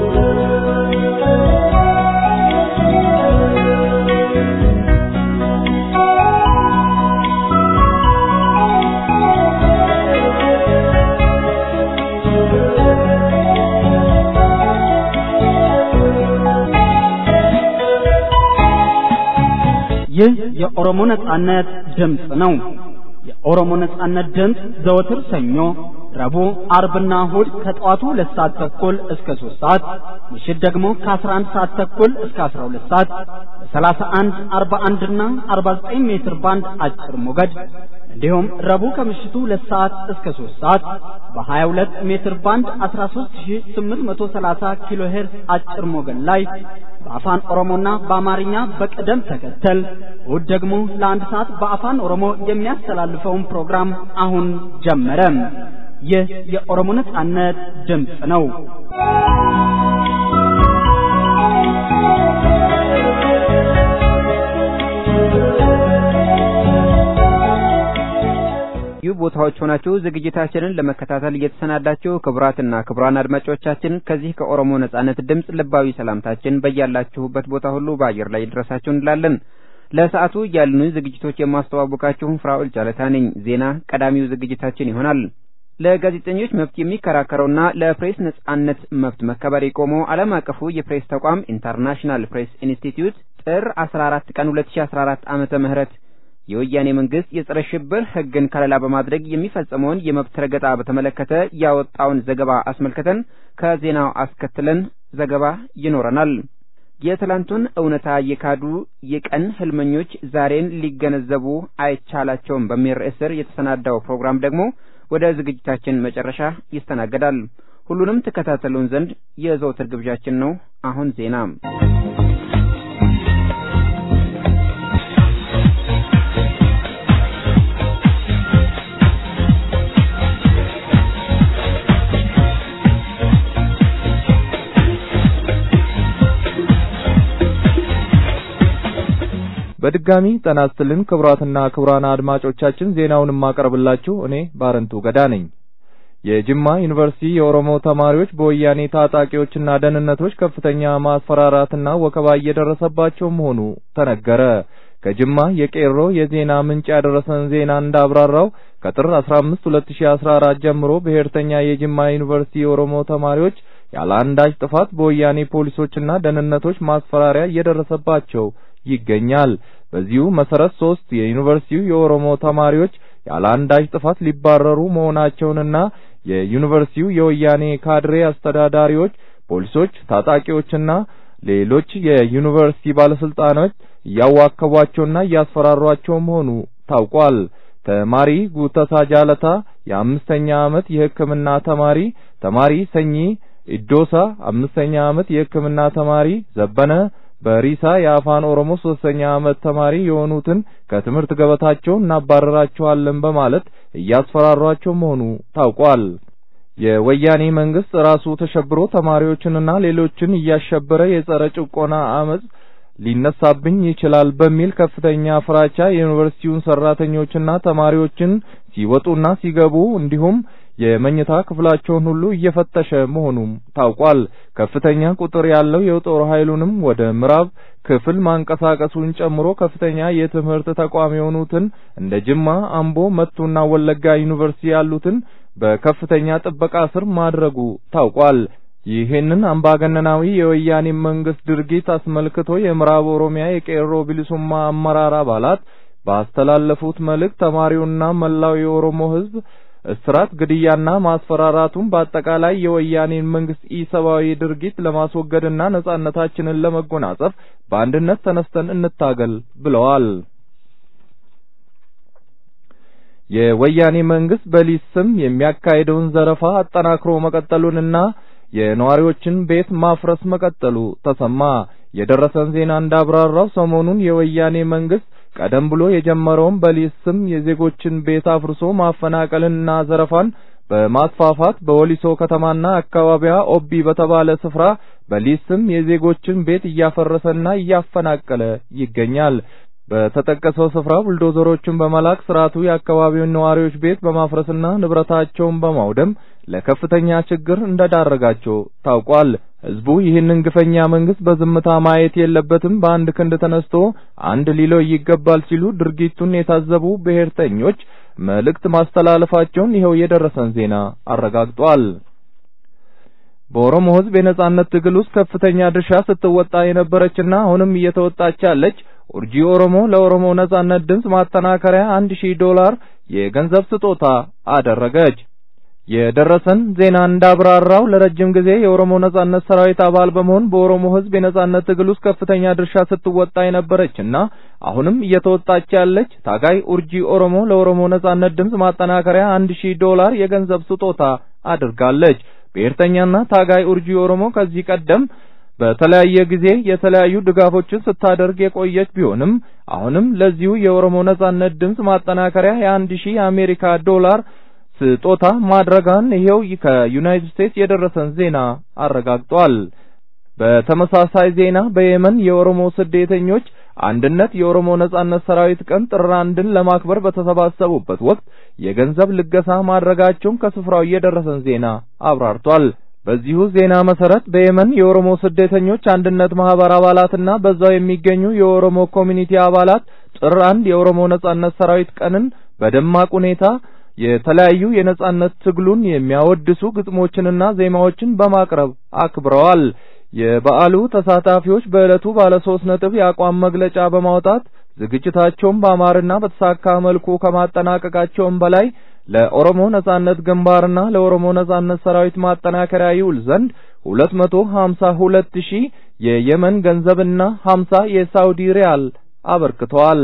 ይህ የኦሮሞ ነጻነት ድምፅ ነው። የኦሮሞ ነጻነት ድምፅ ዘወትር ሰኞ፣ ረቡዕ፣ አርብና እሁድ ከጠዋቱ ሁለት ሰዓት ተኩል እስከ ሶስት ሰዓት፣ ምሽት ደግሞ ከአስራ አንድ ሰዓት ተኩል እስከ አስራ ሁለት ሰዓት በሰላሳ አንድ አርባ አንድ እና አርባ ዘጠኝ ሜትር ባንድ አጭር ሞገድ እንዲሁም ረቡዕ ከምሽቱ ሁለት ሰዓት እስከ ሶስት ሰዓት በሀያ ሁለት ሜትር ባንድ አስራ ሦስት ሺህ ስምንት መቶ ሰላሳ ኪሎ ሄርዝ አጭር ሞገድ ላይ በአፋን ኦሮሞና በአማርኛ በቅደም ተከተል እሁድ ደግሞ ለአንድ ሰዓት በአፋን ኦሮሞ የሚያስተላልፈውን ፕሮግራም አሁን ጀመረ። ይህ የኦሮሞ ነጻነት ድምፅ ነው። ቦታዎች ሆናችሁ ዝግጅታችንን ለመከታተል እየተሰናዳችሁ ክቡራትና ክቡራን አድማጮቻችን ከዚህ ከኦሮሞ ነጻነት ድምፅ ልባዊ ሰላምታችን በያላችሁበት ቦታ ሁሉ በአየር ላይ ድረሳችሁ እንላለን። ለሰዓቱ ያሉን ዝግጅቶች የማስተዋወቃችሁ ፍራኦል ጃለታ ነኝ። ዜና ቀዳሚው ዝግጅታችን ይሆናል። ለጋዜጠኞች መብት የሚከራከረውና ለፕሬስ ነጻነት መብት መከበር የቆመው ዓለም አቀፉ የፕሬስ ተቋም ኢንተርናሽናል ፕሬስ ኢንስቲትዩት ጥር አስራ አራት ቀን ሁለት ሺህ አስራ አራት ዓመተ ምህረት የወያኔ መንግስት የጸረ ሽብር ህግን ከለላ በማድረግ የሚፈጸመውን የመብት ረገጣ በተመለከተ ያወጣውን ዘገባ አስመልክተን ከዜናው አስከትለን ዘገባ ይኖረናል። የትላንቱን እውነታ የካዱ የቀን ህልመኞች ዛሬን ሊገነዘቡ አይቻላቸውም በሚል ርዕስ ስር የተሰናዳው ፕሮግራም ደግሞ ወደ ዝግጅታችን መጨረሻ ይስተናገዳል። ሁሉንም ተከታተሉን ዘንድ የዘወትር ግብዣችን ነው። አሁን ዜና። በድጋሚ ጤና ይስጥልን ክቡራትና ክቡራን አድማጮቻችን፣ ዜናውን ማቀርብላችሁ እኔ ባረንቱ ገዳ ነኝ። የጅማ ዩኒቨርሲቲ የኦሮሞ ተማሪዎች በወያኔ ታጣቂዎችና ደህንነቶች ከፍተኛ ማስፈራራትና ወከባ እየደረሰባቸው መሆኑ ተነገረ። ከጅማ የቄሮ የዜና ምንጭ ያደረሰን ዜና እንዳብራራው ከጥር አስራ አምስት ሁለት ሺህ አስራ አራት ጀምሮ ብሔርተኛ የጅማ ዩኒቨርሲቲ የኦሮሞ ተማሪዎች ያለ አንዳች ጥፋት በወያኔ ፖሊሶችና ደህንነቶች ማስፈራሪያ እየደረሰባቸው ይገኛል። በዚሁ መሰረት ሶስት የዩኒቨርሲቲው የኦሮሞ ተማሪዎች ያለ አንዳች ጥፋት ሊባረሩ መሆናቸውንና የዩኒቨርሲቲው የወያኔ ካድሬ አስተዳዳሪዎች፣ ፖሊሶች፣ ታጣቂዎችና ሌሎች የዩኒቨርሲቲ ባለስልጣናት እያዋከቧቸውና እያስፈራሯቸው መሆኑ ታውቋል። ተማሪ ጉተሳ ጃለታ የአምስተኛ ዓመት የሕክምና ተማሪ፣ ተማሪ ሰኚ ኢዶሳ አምስተኛ ዓመት የሕክምና ተማሪ፣ ዘበነ በሪሳ የአፋን ኦሮሞ ሶስተኛ ዓመት ተማሪ የሆኑትን ከትምህርት ገበታቸው እናባረራቸዋለን በማለት እያስፈራሯቸው መሆኑ ታውቋል። የወያኔ መንግስት ራሱ ተሸብሮ ተማሪዎችንና ሌሎችን እያሸበረ የጸረ ጭቆና አመጽ ሊነሳብኝ ይችላል በሚል ከፍተኛ ፍራቻ የዩኒቨርሲቲውን ሰራተኞችና ተማሪዎችን ሲወጡና ሲገቡ እንዲሁም የመኝታ ክፍላቸውን ሁሉ እየፈተሸ መሆኑም ታውቋል። ከፍተኛ ቁጥር ያለው የጦር ኃይሉንም ወደ ምዕራብ ክፍል ማንቀሳቀሱን ጨምሮ ከፍተኛ የትምህርት ተቋም የሆኑትን እንደ ጅማ፣ አምቦ፣ መቱና ወለጋ ዩኒቨርሲቲ ያሉትን በከፍተኛ ጥበቃ ስር ማድረጉ ታውቋል። ይህንን አምባገነናዊ የወያኔ መንግስት ድርጊት አስመልክቶ የምዕራብ ኦሮሚያ የቄሮ ቢሊሱማ አመራር አባላት ባስተላለፉት መልእክት ተማሪውና መላው የኦሮሞ ህዝብ እስራት፣ ግድያና ማስፈራራቱን በአጠቃላይ የወያኔን መንግስት ኢሰብአዊ ድርጊት ለማስወገድና ነጻነታችንን ለመጎናጸፍ በአንድነት ተነስተን እንታገል ብለዋል። የወያኔ መንግስት በሊዝ ስም የሚያካሂደውን ዘረፋ አጠናክሮ መቀጠሉንና የነዋሪዎችን ቤት ማፍረስ መቀጠሉ ተሰማ። የደረሰን ዜና እንዳብራራው ሰሞኑን የወያኔ መንግስት ቀደም ብሎ የጀመረውን በሊዝ ስም የዜጎችን ቤት አፍርሶ ማፈናቀልና ዘረፋን በማስፋፋት በወሊሶ ከተማና አካባቢዋ ኦቢ በተባለ ስፍራ በሊዝ ስም የዜጎችን ቤት እያፈረሰና እያፈናቀለ ይገኛል። በተጠቀሰው ስፍራ ቡልዶዘሮችን በመላክ ስርዓቱ የአካባቢውን ነዋሪዎች ቤት በማፍረስና ንብረታቸውን በማውደም ለከፍተኛ ችግር እንደዳረጋቸው ታውቋል። ህዝቡ ይህንን ግፈኛ መንግስት በዝምታ ማየት የለበትም፣ በአንድ ክንድ ተነስቶ አንድ ሊለው ይገባል ሲሉ ድርጊቱን የታዘቡ ብሔርተኞች መልእክት ማስተላለፋቸውን ይኸው የደረሰን ዜና አረጋግጧል። በኦሮሞ ህዝብ የነጻነት ትግል ውስጥ ከፍተኛ ድርሻ ስትወጣ የነበረችና አሁንም እየተወጣች ያለች ኡርጂ ኦሮሞ ለኦሮሞ ነጻነት ድምጽ ማጠናከሪያ አንድ ሺህ ዶላር የገንዘብ ስጦታ አደረገች። የደረሰን ዜና እንዳብራራው ለረጅም ጊዜ የኦሮሞ ነጻነት ሰራዊት አባል በመሆን በኦሮሞ ህዝብ የነጻነት ትግል ውስጥ ከፍተኛ ድርሻ ስትወጣ የነበረችና አሁንም እየተወጣች ያለች ታጋይ ኡርጂ ኦሮሞ ለኦሮሞ ነጻነት ድምጽ ማጠናከሪያ አንድ ሺህ ዶላር የገንዘብ ስጦታ አድርጋለች። ብሔርተኛና ታጋይ ኡርጂ ኦሮሞ ከዚህ ቀደም በተለያየ ጊዜ የተለያዩ ድጋፎችን ስታደርግ የቆየች ቢሆንም አሁንም ለዚሁ የኦሮሞ ነጻነት ድምጽ ማጠናከሪያ የአንድ ሺህ የአሜሪካ ዶላር ስጦታ ማድረጋን ይሄው ከዩናይትድ ስቴትስ የደረሰን ዜና አረጋግጧል። በተመሳሳይ ዜና በየመን የኦሮሞ ስደተኞች አንድነት የኦሮሞ ነጻነት ሰራዊት ቀን ጥር አንድን ለማክበር በተሰባሰቡበት ወቅት የገንዘብ ልገሳ ማድረጋቸውን ከስፍራው የደረሰን ዜና አብራርቷል። በዚሁ ዜና መሰረት በየመን የኦሮሞ ስደተኞች አንድነት ማህበር አባላትና በዛው የሚገኙ የኦሮሞ ኮሚኒቲ አባላት ጥር አንድ የኦሮሞ ነጻነት ሰራዊት ቀንን በደማቅ ሁኔታ የተለያዩ የነጻነት ትግሉን የሚያወድሱ ግጥሞችንና ዜማዎችን በማቅረብ አክብረዋል። የበዓሉ ተሳታፊዎች በዕለቱ ባለ ሶስት ነጥብ የአቋም መግለጫ በማውጣት ዝግጅታቸውን በአማርና በተሳካ መልኩ ከማጠናቀቃቸውም በላይ ለኦሮሞ ነጻነት ግንባርና ለኦሮሞ ነጻነት ሰራዊት ማጠናከሪያ ይውል ዘንድ ሁለት መቶ ሀምሳ ሁለት ሺህ የየመን ገንዘብና ሀምሳ የሳውዲ ሪያል አበርክተዋል።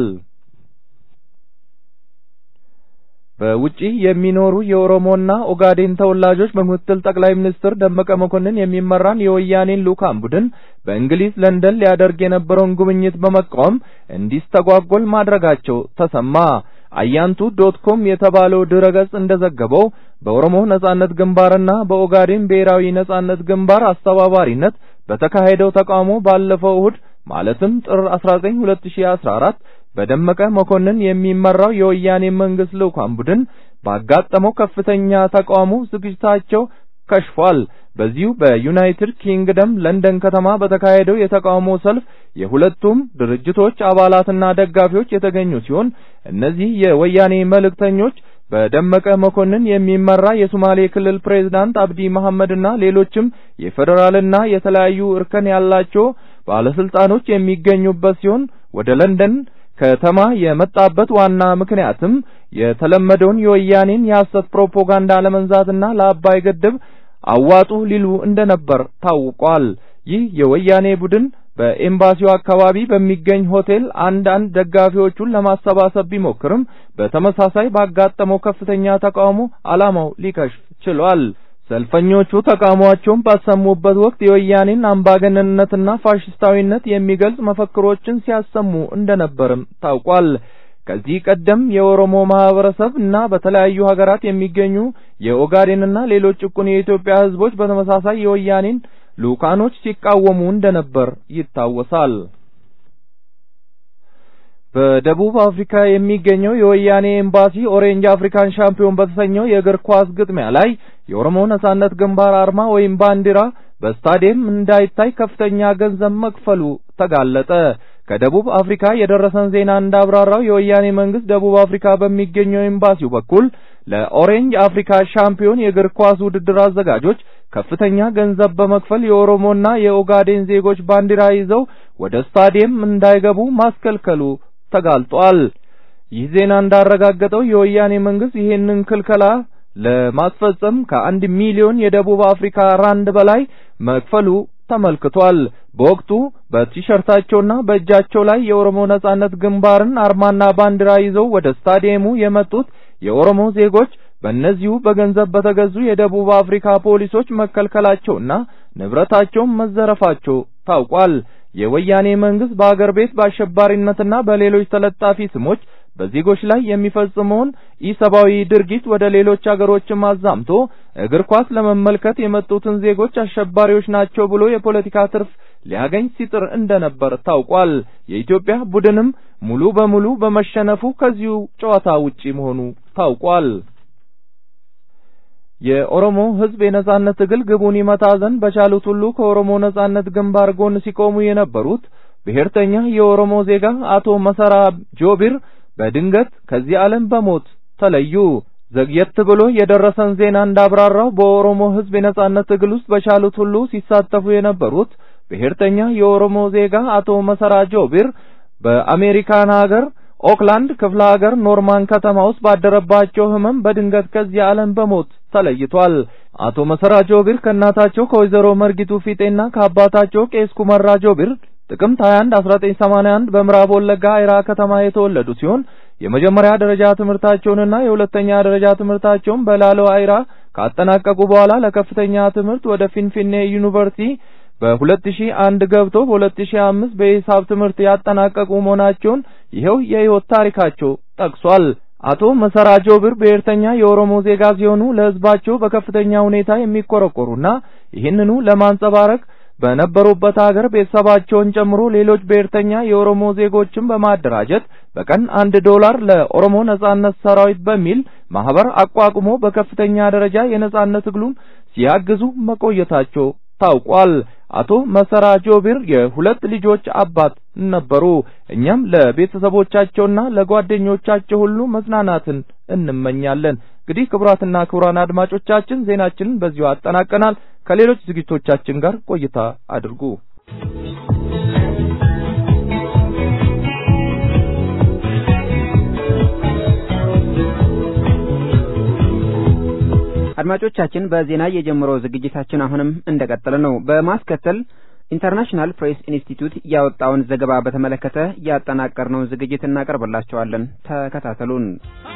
በውጪ የሚኖሩ የኦሮሞና ኦጋዴን ተወላጆች በምክትል ጠቅላይ ሚኒስትር ደመቀ መኮንን የሚመራን የወያኔን ልኡካን ቡድን በእንግሊዝ ለንደን ሊያደርግ የነበረውን ጉብኝት በመቃወም እንዲስተጓጎል ማድረጋቸው ተሰማ። አያንቱ ዶት ኮም የተባለው ድረገጽ እንደዘገበው በኦሮሞ ነጻነት ግንባርና በኦጋዴን ብሔራዊ ነጻነት ግንባር አስተባባሪነት በተካሄደው ተቃውሞ ባለፈው እሁድ ማለትም ጥር አስራ ዘጠኝ ሁለት ሺህ አስራ አራት በደመቀ መኮንን የሚመራው የወያኔ መንግስት ልኡካን ቡድን ባጋጠመው ከፍተኛ ተቃውሞ ዝግጅታቸው ከሽፏል። በዚሁ በዩናይትድ ኪንግደም ለንደን ከተማ በተካሄደው የተቃውሞ ሰልፍ የሁለቱም ድርጅቶች አባላትና ደጋፊዎች የተገኙ ሲሆን እነዚህ የወያኔ መልእክተኞች በደመቀ መኮንን የሚመራ የሶማሌ ክልል ፕሬዝዳንት አብዲ መሐመድና ሌሎችም የፌደራልና የተለያዩ እርከን ያላቸው ባለስልጣኖች የሚገኙበት ሲሆን ወደ ለንደን ከተማ የመጣበት ዋና ምክንያትም የተለመደውን የወያኔን የሐሰት ፕሮፓጋንዳ ለመንዛትና ለአባይ ግድብ አዋጡ ሊሉ እንደነበር ታውቋል። ይህ የወያኔ ቡድን በኤምባሲው አካባቢ በሚገኝ ሆቴል አንዳንድ ደጋፊዎቹን ለማሰባሰብ ቢሞክርም በተመሳሳይ ባጋጠመው ከፍተኛ ተቃውሞ ዓላማው ሊከሽፍ ችሏል። ሰልፈኞቹ ተቃውሟቸውን ባሰሙበት ወቅት የወያኔን አምባገነንነትና ፋሽስታዊነት የሚገልጽ መፈክሮችን ሲያሰሙ እንደነበርም ታውቋል። ከዚህ ቀደም የኦሮሞ ማህበረሰብ እና በተለያዩ ሀገራት የሚገኙ የኦጋዴንና ሌሎች ጭቁን የኢትዮጵያ ህዝቦች በተመሳሳይ የወያኔን ልኡካኖች ሲቃወሙ እንደነበር ይታወሳል። በደቡብ አፍሪካ የሚገኘው የወያኔ ኤምባሲ ኦሬንጅ አፍሪካን ሻምፒዮን በተሰኘው የእግር ኳስ ግጥሚያ ላይ የኦሮሞ ነጻነት ግንባር አርማ ወይም ባንዲራ በስታዲየም እንዳይታይ ከፍተኛ ገንዘብ መክፈሉ ተጋለጠ። ከደቡብ አፍሪካ የደረሰን ዜና እንዳብራራው የወያኔ መንግስት ደቡብ አፍሪካ በሚገኘው ኤምባሲው በኩል ለኦሬንጅ አፍሪካ ሻምፒዮን የእግር ኳስ ውድድር አዘጋጆች ከፍተኛ ገንዘብ በመክፈል የኦሮሞና የኦጋዴን ዜጎች ባንዲራ ይዘው ወደ ስታዲየም እንዳይገቡ ማስከልከሉ ተጋልጧል። ይህ ዜና እንዳረጋገጠው የወያኔ መንግስት ይህንን ክልከላ ለማስፈጸም ከአንድ ሚሊዮን የደቡብ አፍሪካ ራንድ በላይ መክፈሉ ተመልክቷል። በወቅቱ በቲሸርታቸውና በእጃቸው ላይ የኦሮሞ ነጻነት ግንባርን አርማና ባንዲራ ይዘው ወደ ስታዲየሙ የመጡት የኦሮሞ ዜጎች በእነዚሁ በገንዘብ በተገዙ የደቡብ አፍሪካ ፖሊሶች መከልከላቸውና ንብረታቸው መዘረፋቸው ታውቋል። የወያኔ መንግስት በአገር ቤት በአሸባሪነትና በሌሎች ተለጣፊ ስሞች በዜጎች ላይ የሚፈጽመውን ኢሰብአዊ ድርጊት ወደ ሌሎች አገሮችም አዛምቶ እግር ኳስ ለመመልከት የመጡትን ዜጎች አሸባሪዎች ናቸው ብሎ የፖለቲካ ትርፍ ሊያገኝ ሲጥር እንደነበር ታውቋል። የኢትዮጵያ ቡድንም ሙሉ በሙሉ በመሸነፉ ከዚሁ ጨዋታ ውጪ መሆኑ ታውቋል። የኦሮሞ ህዝብ የነጻነት ትግል ግቡን ይመታ ዘንድ በቻሉት ሁሉ ከኦሮሞ ነጻነት ግንባር ጎን ሲቆሙ የነበሩት ብሔርተኛ የኦሮሞ ዜጋ አቶ መሰራ ጆቢር በድንገት ከዚህ ዓለም በሞት ተለዩ። ዘግየት ብሎ የደረሰን ዜና እንዳብራራው በኦሮሞ ህዝብ የነጻነት ትግል ውስጥ በቻሉት ሁሉ ሲሳተፉ የነበሩት ብሔርተኛ የኦሮሞ ዜጋ አቶ መሰራ ጆቢር በአሜሪካን ሀገር ኦክላንድ ክፍለ ሀገር ኖርማን ከተማ ውስጥ ባደረባቸው ህመም በድንገት ከዚህ ዓለም በሞት ተለይቷል። አቶ መሰራ ጆቢር ከእናታቸው ከወይዘሮ መርጊቱ ፊጤና ከአባታቸው ቄስ ኩመራ ጆቢር ጥቅምት ሃያ አንድ አስራ ዘጠኝ ሰማንያ አንድ በምዕራብ ወለጋ አይራ ከተማ የተወለዱ ሲሆን የመጀመሪያ ደረጃ ትምህርታቸውንና የሁለተኛ ደረጃ ትምህርታቸውን በላሎ አይራ ካጠናቀቁ በኋላ ለከፍተኛ ትምህርት ወደ ፊንፊኔ ዩኒቨርሲቲ በሁለት ሺህ አንድ ገብቶ በሁለት ሺህ አምስት በሂሳብ ትምህርት ያጠናቀቁ መሆናቸውን ይሄው የህይወት ታሪካቸው ጠቅሷል። አቶ መሰራ ጆቢር ብሔርተኛ የኦሮሞ ዜጋ ሲሆኑ ለህዝባቸው በከፍተኛ ሁኔታ የሚቆረቆሩና ይህንኑ ለማንጸባረቅ በነበሩበት ሀገር ቤተሰባቸውን ጨምሮ ሌሎች ብሔርተኛ የኦሮሞ ዜጎችን በማደራጀት በቀን አንድ ዶላር ለኦሮሞ ነጻነት ሰራዊት በሚል ማህበር አቋቁሞ በከፍተኛ ደረጃ የነጻነት ትግሉን ሲያግዙ መቆየታቸው ታውቋል። አቶ መሰራ ጆቢር የሁለት ልጆች አባት ነበሩ። እኛም ለቤተሰቦቻቸውና ለጓደኞቻቸው ሁሉ መጽናናትን እንመኛለን። እንግዲህ ክቡራትና ክቡራን አድማጮቻችን ዜናችንን በዚሁ አጠናቀናል። ከሌሎች ዝግጅቶቻችን ጋር ቆይታ አድርጉ። አድማጮቻችን በዜና የጀመረው ዝግጅታችን አሁንም እንደቀጠለ ነው። በማስከተል ኢንተርናሽናል ፕሬስ ኢንስቲትዩት ያወጣውን ዘገባ በተመለከተ ያጠናቀርነው ዝግጅት እናቀርብላችኋለን። ተከታተሉን።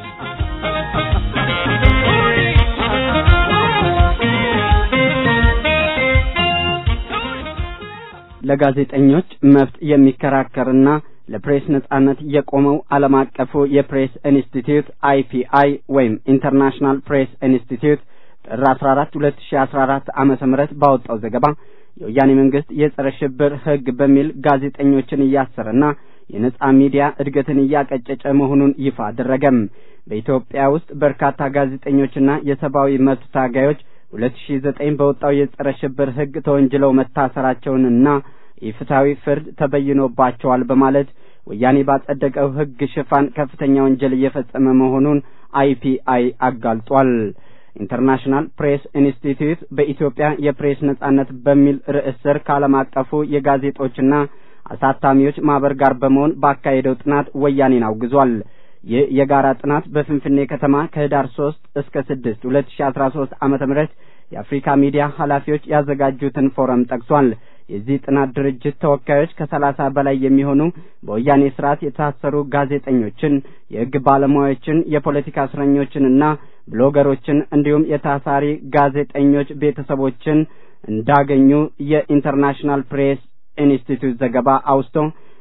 ለጋዜጠኞች መብት የሚከራከርና ለፕሬስ ነጻነት የቆመው ዓለም አቀፉ የፕሬስ ኢንስቲትዩት አይ ፒ አይ ወይም ኢንተርናሽናል ፕሬስ ኢንስቲትዩት ጥር አስራ አራት ሁለት ሺህ አስራ አራት ዓመተ ምህረት ባወጣው ዘገባ የወያኔ መንግስት የጸረ ሽብር ህግ በሚል ጋዜጠኞችን እያሰረና የነጻ ሚዲያ እድገትን እያቀጨጨ መሆኑን ይፋ አደረገም። በኢትዮጵያ ውስጥ በርካታ ጋዜጠኞችና የሰብአዊ መብት ታጋዮች ሁለት ሺህ ዘጠኝ በወጣው የጸረ ሽብር ህግ ተወንጅለው መታሰራቸውንና ኢፍትሐዊ ፍርድ ተበይኖባቸዋል በማለት ወያኔ ባጸደቀው ህግ ሽፋን ከፍተኛ ወንጀል እየፈጸመ መሆኑን አይ ፒ አይ አጋልጧል። ኢንተርናሽናል ፕሬስ ኢንስቲትዩት በኢትዮጵያ የፕሬስ ነጻነት በሚል ርዕስ ስር ከዓለም አቀፉ የጋዜጦችና አሳታሚዎች ማህበር ጋር በመሆን ባካሄደው ጥናት ወያኔን አውግዟል። ይህ የጋራ ጥናት በፍንፍኔ ከተማ ከህዳር ሶስት እስከ ስድስት ሁለት ሺህ አስራ ሶስት ዓመተ ምህረት የአፍሪካ ሚዲያ ኃላፊዎች ያዘጋጁትን ፎረም ጠቅሷል። የዚህ ጥናት ድርጅት ተወካዮች ከሰላሳ በላይ የሚሆኑ በወያኔ ስርዓት የታሰሩ ጋዜጠኞችን፣ የህግ ባለሙያዎችን፣ የፖለቲካ እስረኞችንና ብሎገሮችን እንዲሁም የታሳሪ ጋዜጠኞች ቤተሰቦችን እንዳገኙ የኢንተርናሽናል ፕሬስ ኢንስቲትዩት ዘገባ አውስቶ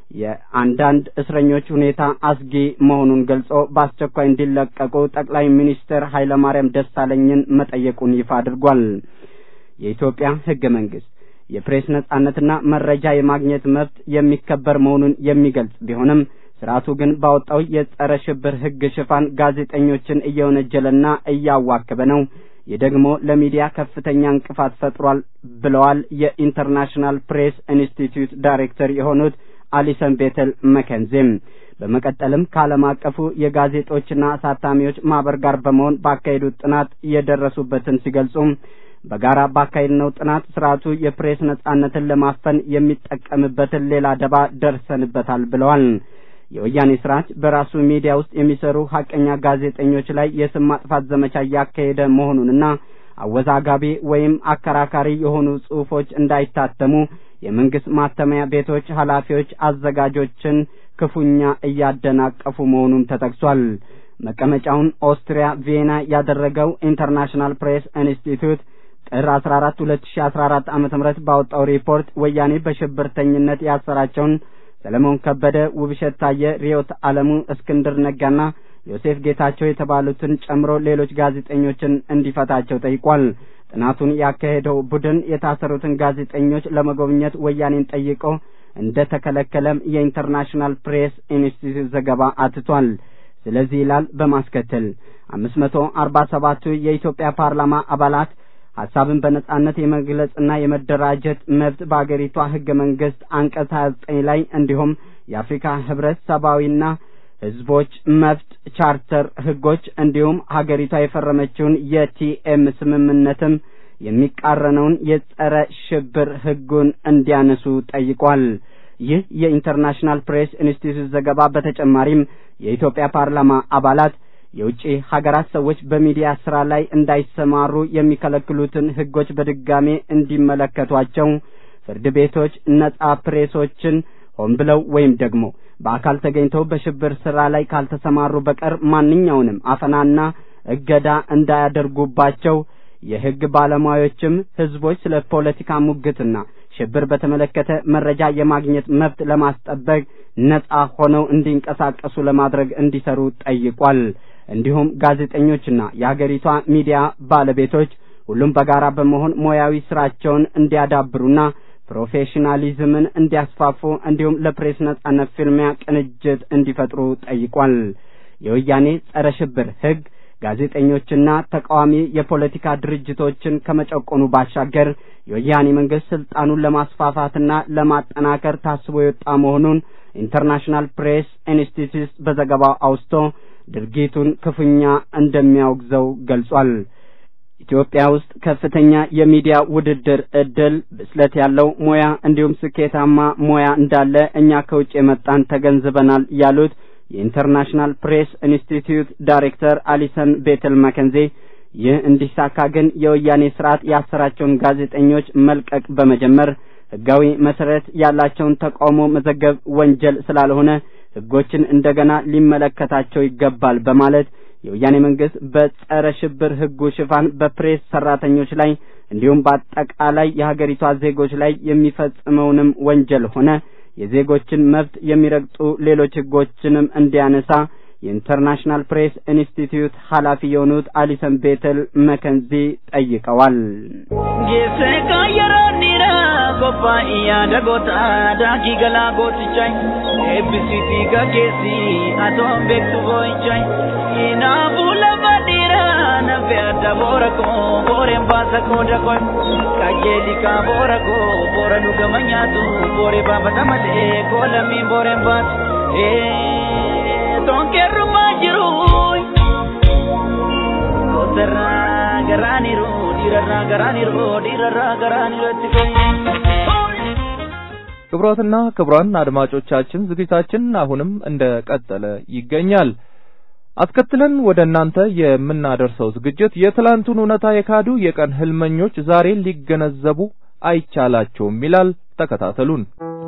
የአንዳንድ እስረኞች ሁኔታ አስጊ መሆኑን ገልጾ በአስቸኳይ እንዲለቀቁ ጠቅላይ ሚኒስትር ኃይለማርያም ደሳለኝን መጠየቁን ይፋ አድርጓል። የኢትዮጵያ ህገ መንግስት የፕሬስ ነጻነትና መረጃ የማግኘት መብት የሚከበር መሆኑን የሚገልጽ ቢሆንም ስርዓቱ ግን ባወጣው የጸረ ሽብር ህግ ሽፋን ጋዜጠኞችን እየወነጀለና እያዋከበ ነው። ይህ ደግሞ ለሚዲያ ከፍተኛ እንቅፋት ፈጥሯል ብለዋል የኢንተርናሽናል ፕሬስ ኢንስቲትዩት ዳይሬክተር የሆኑት አሊሰን ቤተል መከንዚም። በመቀጠልም ከዓለም አቀፉ የጋዜጦችና አሳታሚዎች ማህበር ጋር በመሆን ባካሄዱት ጥናት የደረሱበትን ሲገልጹም በጋራ ባካሄድነው ጥናት ስርዓቱ የፕሬስ ነጻነትን ለማፈን የሚጠቀምበትን ሌላ ደባ ደርሰንበታል ብለዋል። የወያኔ ስርዓት በራሱ ሚዲያ ውስጥ የሚሰሩ ሐቀኛ ጋዜጠኞች ላይ የስም ማጥፋት ዘመቻ እያካሄደ መሆኑንና አወዛጋቢ ወይም አከራካሪ የሆኑ ጽሑፎች እንዳይታተሙ የመንግስት ማተሚያ ቤቶች ኃላፊዎች አዘጋጆችን ክፉኛ እያደናቀፉ መሆኑን ተጠቅሷል። መቀመጫውን ኦስትሪያ ቪየና ያደረገው ኢንተርናሽናል ፕሬስ ኢንስቲትዩት ጥር አስራ አራት ሁለት ሺህ አስራ አራት ዓመተ ምህረት ባወጣው ሪፖርት ወያኔ በሽብርተኝነት ያሰራቸውን ሰለሞን ከበደ፣ ውብሸት ታየ፣ ሪዮት አለሙ፣ እስክንድር ነጋና ዮሴፍ ጌታቸው የተባሉትን ጨምሮ ሌሎች ጋዜጠኞችን እንዲፈታቸው ጠይቋል። ጥናቱን ያካሄደው ቡድን የታሰሩትን ጋዜጠኞች ለመጎብኘት ወያኔን ጠይቆ እንደተከለከለም የኢንተርናሽናል ፕሬስ ኢንስቲትዩት ዘገባ አትቷል። ስለዚህ ይላል በማስከተል አምስት መቶ አርባ ሰባቱ የኢትዮጵያ ፓርላማ አባላት ሐሳብን በነጻነት የመግለጽና የመደራጀት መብት በአገሪቷ ህገ መንግስት አንቀጽ ሀያ ዘጠኝ ላይ እንዲሁም የአፍሪካ ህብረት ሰብአዊና ህዝቦች መብት ቻርተር ህጎች እንዲሁም ሀገሪቷ የፈረመችውን የቲኤም ስምምነትም የሚቃረነውን የጸረ ሽብር ህጉን እንዲያነሱ ጠይቋል። ይህ የኢንተርናሽናል ፕሬስ ኢንስቲትዩት ዘገባ በተጨማሪም የኢትዮጵያ ፓርላማ አባላት የውጭ ሀገራት ሰዎች በሚዲያ ስራ ላይ እንዳይሰማሩ የሚከለክሉትን ህጎች በድጋሜ እንዲመለከቷቸው፣ ፍርድ ቤቶች ነጻ ፕሬሶችን ሆን ብለው ወይም ደግሞ በአካል ተገኝተው በሽብር ስራ ላይ ካልተሰማሩ በቀር ማንኛውንም አፈናና እገዳ እንዳያደርጉባቸው፣ የህግ ባለሙያዎችም ህዝቦች ስለ ፖለቲካ ሙግትና ሽብር በተመለከተ መረጃ የማግኘት መብት ለማስጠበቅ ነጻ ሆነው እንዲንቀሳቀሱ ለማድረግ እንዲሰሩ ጠይቋል። እንዲሁም ጋዜጠኞችና የሀገሪቷ ሚዲያ ባለቤቶች ሁሉም በጋራ በመሆን ሙያዊ ስራቸውን እንዲያዳብሩና ፕሮፌሽናሊዝምን እንዲያስፋፉ እንዲሁም ለፕሬስ ነጻነት ፍልሚያ ቅንጅት እንዲፈጥሩ ጠይቋል። የወያኔ ጸረ ሽብር ህግ ጋዜጠኞችና ተቃዋሚ የፖለቲካ ድርጅቶችን ከመጨቆኑ ባሻገር የወያኔ መንግስት ስልጣኑን ለማስፋፋትና ለማጠናከር ታስቦ የወጣ መሆኑን ኢንተርናሽናል ፕሬስ ኢንስቲትዩት በዘገባው አውስቶ ድርጊቱን ክፉኛ እንደሚያወግዘው ገልጿል። ኢትዮጵያ ውስጥ ከፍተኛ የሚዲያ ውድድር እድል፣ ብስለት ያለው ሙያ እንዲሁም ስኬታማ ሙያ እንዳለ እኛ ከውጭ የመጣን ተገንዝበናል ያሉት የኢንተርናሽናል ፕሬስ ኢንስቲትዩት ዳይሬክተር አሊሰን ቤተል መከንዜ ይህ እንዲሳካ ግን የወያኔ ስርዓት ያሰራቸውን ጋዜጠኞች መልቀቅ በመጀመር ህጋዊ መሰረት ያላቸውን ተቃውሞ መዘገብ ወንጀል ስላልሆነ ህጎችን እንደገና ሊመለከታቸው ይገባል በማለት የወያኔ መንግስት በጸረ ሽብር ህጉ ሽፋን በፕሬስ ሰራተኞች ላይ እንዲሁም በአጠቃላይ የሀገሪቷ ዜጎች ላይ የሚፈጽመውንም ወንጀል ሆነ የዜጎችን መብት የሚረግጡ ሌሎች ህጎችንም እንዲያነሳ የኢንተርናሽናል ፕሬስ ኢንስቲትዩት ኃላፊ የሆኑት አሊሰን ቤተል መከንዚ ጠይቀዋል። የሰካየራኒራ ጎፋኢያ ደጎታ ዳጊ ገላ ጎትቻይ ኤቢሲቲ ጋኬሲ አቶም ቤክቱ ጎይቻይ ኢናቡላ ባዲራ ነፊያዳ ቦረኮ ቦሬን ባሰኮ ደኮይ ካየሊካ ቦረኮ ቦረኑ ገመኛቱ ቦሬ ባበተመሌ ኮለሚ ቦሬን ባስ ኤ tonkeru majiru koterra garaniru dirara garaniru dirara garaniru ትገኝ ክቡራትና ክቡራን አድማጮቻችን ዝግጅታችን አሁንም እንደቀጠለ ይገኛል። አስከትለን ወደ እናንተ የምናደርሰው ዝግጅት የትላንቱን እውነታ የካዱ የቀን ህልመኞች ዛሬ ሊገነዘቡ አይቻላቸውም ይላል። ተከታተሉን።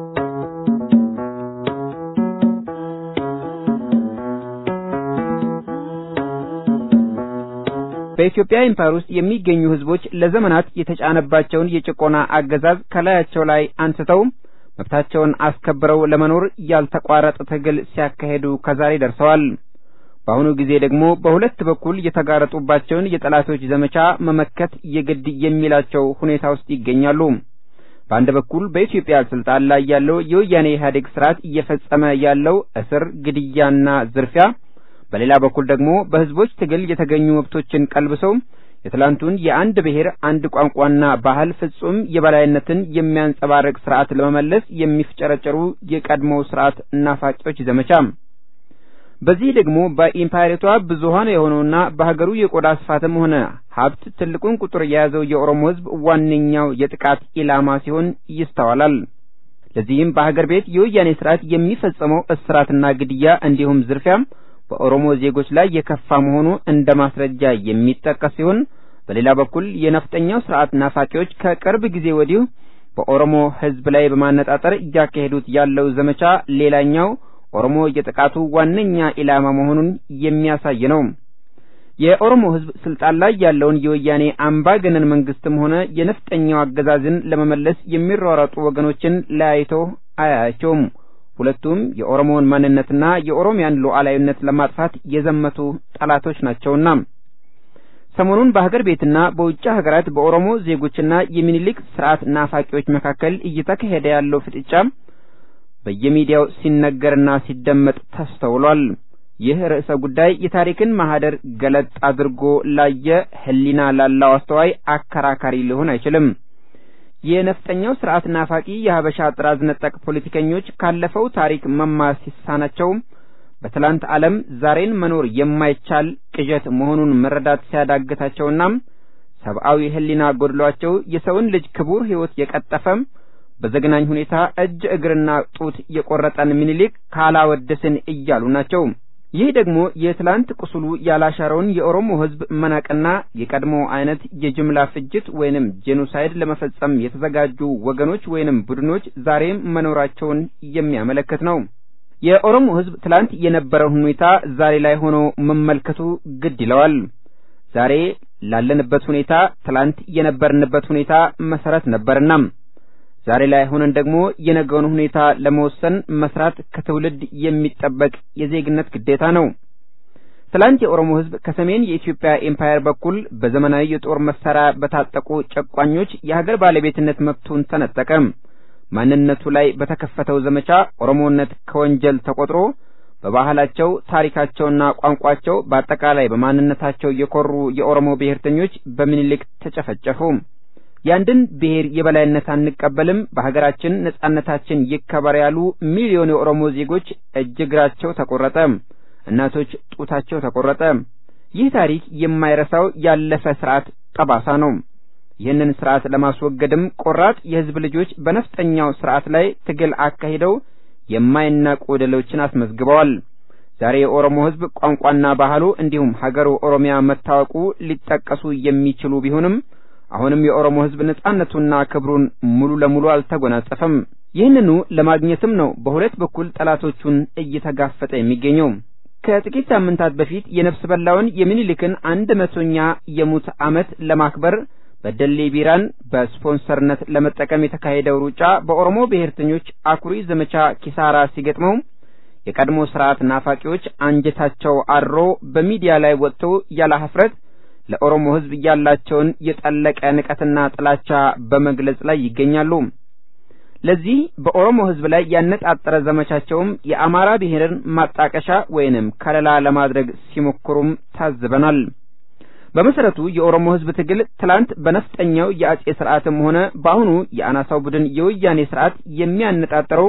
በኢትዮጵያ ኢምፓየር ውስጥ የሚገኙ ህዝቦች ለዘመናት የተጫነባቸውን የጭቆና አገዛዝ ከላያቸው ላይ አንስተው መብታቸውን አስከብረው ለመኖር ያልተቋረጠ ትግል ሲያካሂዱ ከዛሬ ደርሰዋል። በአሁኑ ጊዜ ደግሞ በሁለት በኩል የተጋረጡባቸውን የጠላቶች ዘመቻ መመከት የግድ የሚላቸው ሁኔታ ውስጥ ይገኛሉ። በአንድ በኩል በኢትዮጵያ ስልጣን ላይ ያለው የወያኔ ኢህአዴግ ስርዓት እየፈጸመ ያለው እስር፣ ግድያና ዝርፊያ፣ በሌላ በኩል ደግሞ በህዝቦች ትግል የተገኙ መብቶችን ቀልብሰው የትላንቱን የአንድ ብሔር አንድ ቋንቋና ባህል ፍጹም የበላይነትን የሚያንጸባርቅ ስርዓት ለመመለስ የሚፍጨረጨሩ የቀድሞው ስርዓት ናፋቂዎች ዘመቻ። በዚህ ደግሞ በኢምፓየሪቷ ብዙሃን የሆነውና በሀገሩ የቆዳ ስፋትም ሆነ ሀብት ትልቁን ቁጥር የያዘው የኦሮሞ ህዝብ ዋነኛው የጥቃት ኢላማ ሲሆን ይስተዋላል። ለዚህም በሀገር ቤት የወያኔ ስርዓት የሚፈጸመው እስራትና ግድያ እንዲሁም ዝርፊያ በኦሮሞ ዜጎች ላይ የከፋ መሆኑ እንደ ማስረጃ የሚጠቀስ ሲሆን፣ በሌላ በኩል የነፍጠኛው ስርዓት ናፋቂዎች ከቅርብ ጊዜ ወዲህ በኦሮሞ ህዝብ ላይ በማነጣጠር እያካሄዱት ያለው ዘመቻ ሌላኛው ኦሮሞ የጥቃቱ ዋነኛ ኢላማ መሆኑን የሚያሳይ ነው። የኦሮሞ ህዝብ ስልጣን ላይ ያለውን የወያኔ አምባገነን መንግስትም ሆነ የነፍጠኛው አገዛዝን ለመመለስ የሚሯሯጡ ወገኖችን ለያይቶ አያያቸውም። ሁለቱም የኦሮሞን ማንነትና የኦሮሚያን ሉዓላዊነት ለማጥፋት የዘመቱ ጠላቶች ናቸውና ሰሞኑን በሀገር ቤትና በውጭ ሀገራት በኦሮሞ ዜጎችና የሚኒሊክ ስርዓት ናፋቂዎች መካከል እየተካሄደ ያለው ፍጥጫ በየሚዲያው ሲነገርና ሲደመጥ ተስተውሏል። ይህ ርዕሰ ጉዳይ የታሪክን ማህደር ገለጥ አድርጎ ላየ ህሊና ላለው አስተዋይ አከራካሪ ሊሆን አይችልም። የነፍጠኛው ስርዓት ናፋቂ የሀበሻ ጥራዝ ነጠቅ ፖለቲከኞች ካለፈው ታሪክ መማር ሲሳናቸው በትላንት ዓለም ዛሬን መኖር የማይቻል ቅዠት መሆኑን መረዳት ሲያዳግታቸውና ሰብአዊ ህሊና ጎድሏቸው የሰውን ልጅ ክቡር ህይወት የቀጠፈም በዘግናኝ ሁኔታ እጅ እግርና ጡት የቆረጠን ምኒልክ ካላወደስን እያሉ ናቸው። ይህ ደግሞ የትላንት ቁስሉ ያላሻረውን የኦሮሞ ህዝብ መናቅና የቀድሞ አይነት የጅምላ ፍጅት ወይንም ጄኖሳይድ ለመፈጸም የተዘጋጁ ወገኖች ወይንም ቡድኖች ዛሬም መኖራቸውን የሚያመለክት ነው። የኦሮሞ ህዝብ ትላንት የነበረው ሁኔታ ዛሬ ላይ ሆኖ መመልከቱ ግድ ይለዋል። ዛሬ ላለንበት ሁኔታ ትላንት የነበርንበት ሁኔታ መሰረት ነበርና ዛሬ ላይ ሆነን ደግሞ የነገውን ሁኔታ ለመወሰን መስራት ከትውልድ የሚጠበቅ የዜግነት ግዴታ ነው። ትላንት የኦሮሞ ህዝብ ከሰሜን የኢትዮጵያ ኤምፓየር በኩል በዘመናዊ የጦር መሳሪያ በታጠቁ ጨቋኞች የሀገር ባለቤትነት መብቱን ተነጠቀ። ማንነቱ ላይ በተከፈተው ዘመቻ ኦሮሞነት ከወንጀል ተቆጥሮ በባህላቸው ታሪካቸውና ቋንቋቸው በአጠቃላይ በማንነታቸው የኮሩ የኦሮሞ ብሔርተኞች በምኒልክ ተጨፈጨፉ። ያንድን ብሔር የበላይነት አንቀበልም፣ በሀገራችን ነጻነታችን ይከበር ያሉ ሚሊዮን የኦሮሞ ዜጎች እጅግራቸው ተቆረጠ፣ እናቶች ጡታቸው ተቆረጠ። ይህ ታሪክ የማይረሳው ያለፈ ስርዓት ጠባሳ ነው። ይህንን ስርዓት ለማስወገድም ቆራጥ የህዝብ ልጆች በነፍጠኛው ስርዓት ላይ ትግል አካሂደው የማይናቁ ድሎችን አስመዝግበዋል። ዛሬ የኦሮሞ ህዝብ ቋንቋና ባህሉ እንዲሁም ሀገሩ ኦሮሚያ መታወቁ ሊጠቀሱ የሚችሉ ቢሆንም አሁንም የኦሮሞ ህዝብ ነጻነቱና ክብሩን ሙሉ ለሙሉ አልተጎናጸፈም። ይህንኑ ለማግኘትም ነው በሁለት በኩል ጠላቶቹን እየተጋፈጠ የሚገኘው። ከጥቂት ሳምንታት በፊት የነፍስ በላውን የምኒልክን አንድ መቶኛ የሙት ዓመት ለማክበር በደሌ ቢራን በስፖንሰርነት ለመጠቀም የተካሄደው ሩጫ በኦሮሞ ብሔርተኞች አኩሪ ዘመቻ ኪሳራ ሲገጥመው የቀድሞ ስርዓት ናፋቂዎች አንጀታቸው አሮ በሚዲያ ላይ ወጥተው ያለ ሀፍረት ለኦሮሞ ህዝብ ያላቸውን የጠለቀ ንቀትና ጥላቻ በመግለጽ ላይ ይገኛሉ። ለዚህ በኦሮሞ ህዝብ ላይ ያነጣጠረ ዘመቻቸውም የአማራ ብሔርን ማጣቀሻ ወይንም ከለላ ለማድረግ ሲሞክሩም ታዝበናል። በመሰረቱ የኦሮሞ ህዝብ ትግል ትላንት በነፍጠኛው የአጼ ስርዓትም ሆነ በአሁኑ የአናሳው ቡድን የወያኔ ስርዓት የሚያነጣጠረው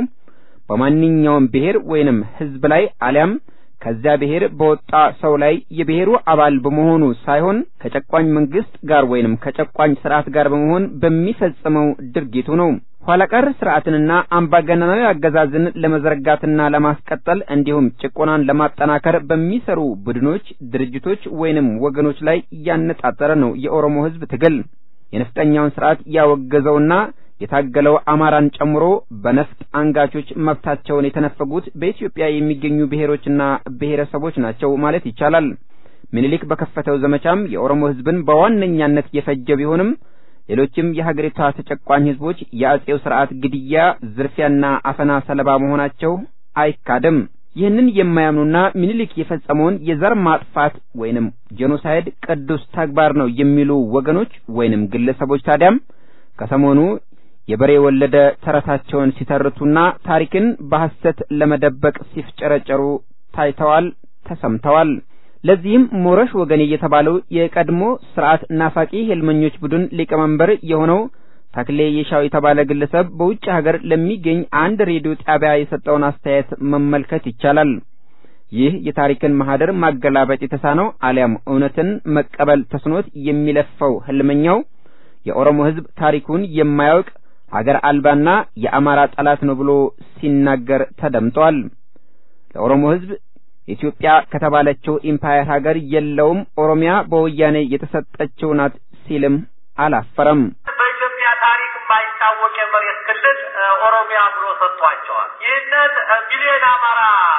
በማንኛውም ብሔር ወይንም ህዝብ ላይ አሊያም ከዚያ ብሔር በወጣ ሰው ላይ የብሔሩ አባል በመሆኑ ሳይሆን ከጨቋኝ መንግስት ጋር ወይንም ከጨቋኝ ስርዓት ጋር በመሆን በሚፈጽመው ድርጊቱ ነው። ኋላ ቀር ስርዓትንና አምባገነናዊ አገዛዝን ለመዘርጋትና ለማስቀጠል እንዲሁም ጭቆናን ለማጠናከር በሚሰሩ ቡድኖች፣ ድርጅቶች ወይንም ወገኖች ላይ ያነጣጠረ ነው የኦሮሞ ህዝብ ትግል። የነፍጠኛውን ስርዓት ያወገዘውና የታገለው አማራን ጨምሮ በነፍጥ አንጋቾች መብታቸውን የተነፈጉት በኢትዮጵያ የሚገኙ ብሔሮችና ብሔረሰቦች ናቸው ማለት ይቻላል። ምኒልክ በከፈተው ዘመቻም የኦሮሞ ህዝብን በዋነኛነት የፈጀ ቢሆንም ሌሎችም የሀገሪቷ ተጨቋኝ ህዝቦች የአጼው ስርዓት ግድያ፣ ዝርፊያና አፈና ሰለባ መሆናቸው አይካደም። ይህንን የማያምኑና ምኒልክ የፈጸመውን የዘር ማጥፋት ወይንም ጄኖሳይድ ቅዱስ ተግባር ነው የሚሉ ወገኖች ወይንም ግለሰቦች ታዲያም ከሰሞኑ የበሬ ወለደ ተረታቸውን ሲተርቱና ታሪክን በሐሰት ለመደበቅ ሲፍጨረጨሩ ታይተዋል፣ ተሰምተዋል። ለዚህም ሞረሽ ወገኔ የተባለው የቀድሞ ስርዓት ናፋቂ ህልመኞች ቡድን ሊቀመንበር የሆነው ታክሌ የሻው የተባለ ግለሰብ በውጭ ሀገር ለሚገኝ አንድ ሬዲዮ ጣቢያ የሰጠውን አስተያየት መመልከት ይቻላል። ይህ የታሪክን ማህደር ማገላበጥ የተሳነው አሊያም እውነትን መቀበል ተስኖት የሚለፈው ህልመኛው የኦሮሞ ህዝብ ታሪኩን የማያውቅ ሀገር አልባና የአማራ ጠላት ነው ብሎ ሲናገር ተደምጧል። ለኦሮሞ ህዝብ ኢትዮጵያ ከተባለችው ኢምፓየር ሀገር የለውም፣ ኦሮሚያ በወያኔ የተሰጠችው ናት ሲልም አላፈረም። በኢትዮጵያ ታሪክ የማይታወቅ የመሬት ክልል ኦሮሚያ ብሎ ሰጥቷቸዋል። ይህንን ሚሊዮን አማራ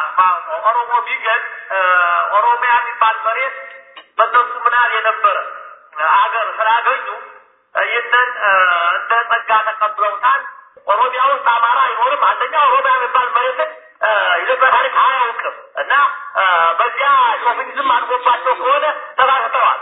ኦሮሞ ቢገድ ኦሮሚያ የሚባል መሬት በእነሱ ምናል የነበረ አገር ስላገኙ ይህንን እንደ ጸጋ ተቀብለውታል። ኦሮሚያ ውስጥ አማራ አይኖርም። አንደኛ ኦሮሚያ የሚባል መሬትን የኢትዮጵያ ታሪክ አያውቅም እና በዚያ ሾፊኒዝም አድጎባቸው ከሆነ ተባክተዋል።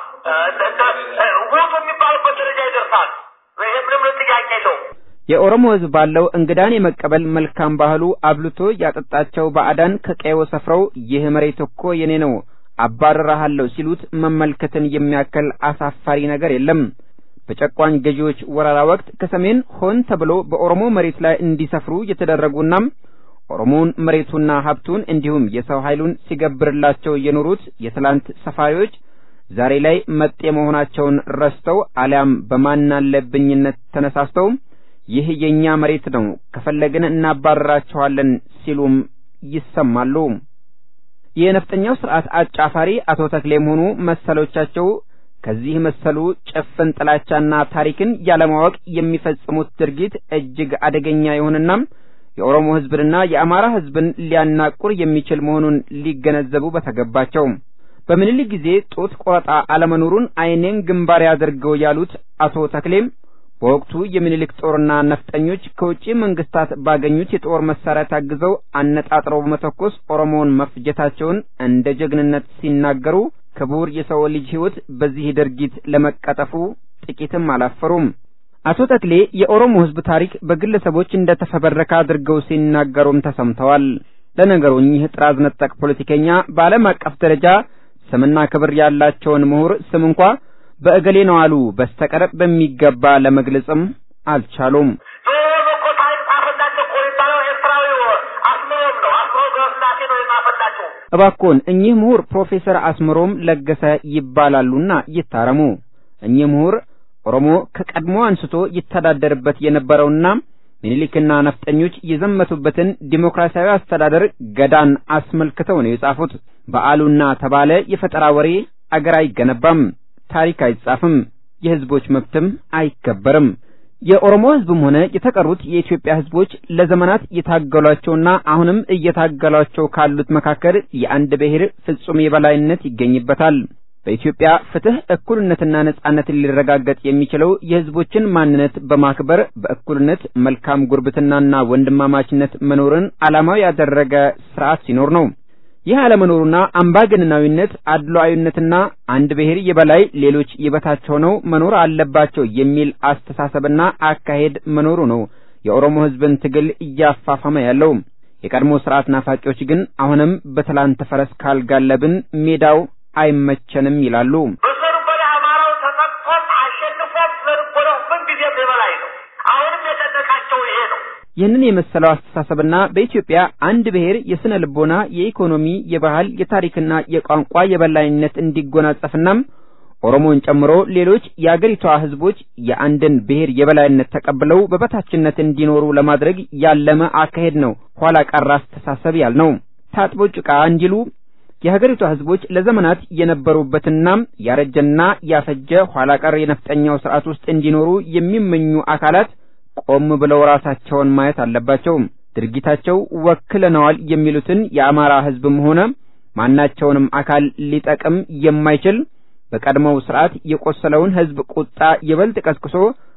ውጡ የሚባሉበት ደረጃ ይደርሳል። ይህ ምንም ጥያቄ የለውም። የኦሮሞ ህዝብ ባለው እንግዳን የመቀበል መልካም ባህሉ አብልቶ ያጠጣቸው ባዕዳን ከቀዮ ሰፍረው ይህ መሬት እኮ የኔ ነው አባረራሃለሁ ሲሉት መመልከትን የሚያከል አሳፋሪ ነገር የለም። በጨቋኝ ገዢዎች ወረራ ወቅት ከሰሜን ሆን ተብሎ በኦሮሞ መሬት ላይ እንዲሰፍሩ የተደረጉና ኦሮሞን መሬቱና ሀብቱን እንዲሁም የሰው ኃይሉን ሲገብርላቸው የኖሩት የትላንት ሰፋሪዎች ዛሬ ላይ መጤ መሆናቸውን ረስተው አሊያም በማናለብኝነት ተነሳስተው ይህ የኛ መሬት ነው ከፈለግን እናባረራቸዋለን ሲሉም ይሰማሉ። የነፍጠኛው ስርዓት አጫፋሪ አቶ ተክሌም ሆኑ መሰሎቻቸው ከዚህ መሰሉ ጭፍን ጥላቻና ታሪክን ያለማወቅ የሚፈጽሙት ድርጊት እጅግ አደገኛ የሆነና የኦሮሞ ህዝብንና የአማራ ህዝብን ሊያናቁር የሚችል መሆኑን ሊገነዘቡ በተገባቸው። በምኒልክ ጊዜ ጦት ቆረጣ አለመኖሩን አይኔን ግንባር ያድርገው ያሉት አቶ ተክሌም በወቅቱ የምኒልክ ጦርና ነፍጠኞች ከውጪ መንግስታት ባገኙት የጦር መሳሪያ ታግዘው አነጣጥረው በመተኮስ ኦሮሞውን መፍጀታቸውን እንደ ጀግንነት ሲናገሩ ክቡር የሰው ልጅ ህይወት በዚህ ድርጊት ለመቀጠፉ ጥቂትም አላፈሩም። አቶ ተክሌ የኦሮሞ ህዝብ ታሪክ በግለሰቦች እንደተፈበረከ አድርገው ሲናገሩም ተሰምተዋል። ለነገሩ እኚህ ጥራዝ ነጠቅ ፖለቲከኛ በዓለም አቀፍ ደረጃ ስምና ክብር ያላቸውን ምሁር ስም እንኳ በእገሌ ነው አሉ በስተቀር በሚገባ ለመግለጽም አልቻሉም። እባክዎን እኚህ ምሁር ፕሮፌሰር አስመሮም ለገሰ ይባላሉና ይታረሙ። እኚህ ምሁር ኦሮሞ ከቀድሞ አንስቶ ይተዳደርበት የነበረውና ምኒልክና ነፍጠኞች የዘመቱበትን ዲሞክራሲያዊ አስተዳደር ገዳን አስመልክተው ነው የጻፉት። በአሉና ተባለ የፈጠራ ወሬ አገር አይገነባም፣ ታሪክ አይጻፍም፣ የህዝቦች መብትም አይከበርም። የኦሮሞ ህዝብም ሆነ የተቀሩት የኢትዮጵያ ህዝቦች ለዘመናት የታገሏቸውና አሁንም እየታገሏቸው ካሉት መካከል የአንድ ብሔር ፍጹም የበላይነት ይገኝበታል። በኢትዮጵያ ፍትህ፣ እኩልነትና ነጻነት ሊረጋገጥ የሚችለው የህዝቦችን ማንነት በማክበር በእኩልነት መልካም ጉርብትናና ወንድማማችነት መኖርን ዓላማው ያደረገ ስርዓት ሲኖር ነው። ይህ አለመኖሩና አምባገነናዊነት፣ አድሏዊነትና አንድ ብሔር የበላይ ሌሎች የበታች ሆነው መኖር አለባቸው የሚል አስተሳሰብና አካሄድ መኖሩ ነው የኦሮሞ ህዝብን ትግል እያፋፋመ ያለው። የቀድሞ ስርዓት ናፋቂዎች ግን አሁንም በትላንት ፈረስ ካልጋለብን ሜዳው አይመቸንም ይላሉ። በሰርበላ አማራው ተጠቅቆት አሸንፎት ዘርቦለው ምን ጊዜ በላይ ነው። አሁንም የተጠቃቸው ይሄ ነው። ይህንን የመሰለው አስተሳሰብና በኢትዮጵያ አንድ ብሔር የስነ ልቦና፣ የኢኮኖሚ፣ የባህል፣ የታሪክና የቋንቋ የበላይነት እንዲጎናጸፍና ኦሮሞን ጨምሮ ሌሎች የአገሪቷ ህዝቦች የአንድን ብሔር የበላይነት ተቀብለው በበታችነት እንዲኖሩ ለማድረግ ያለመ አካሄድ ነው ኋላ ቀር አስተሳሰብ ያልነው። ታጥቦ ጭቃ እንዲሉ የሀገሪቷ ህዝቦች ለዘመናት የነበሩበትና ያረጀና ያፈጀ ኋላ ቀር የነፍጠኛው ስርዓት ውስጥ እንዲኖሩ የሚመኙ አካላት ቆም ብለው ራሳቸውን ማየት አለባቸው። ድርጊታቸው ወክለናል የሚሉትን የአማራ ህዝብም ሆነ ማናቸውንም አካል ሊጠቅም የማይችል በቀድሞው ስርዓት የቆሰለውን ህዝብ ቁጣ ይበልጥ ቀስቅሶ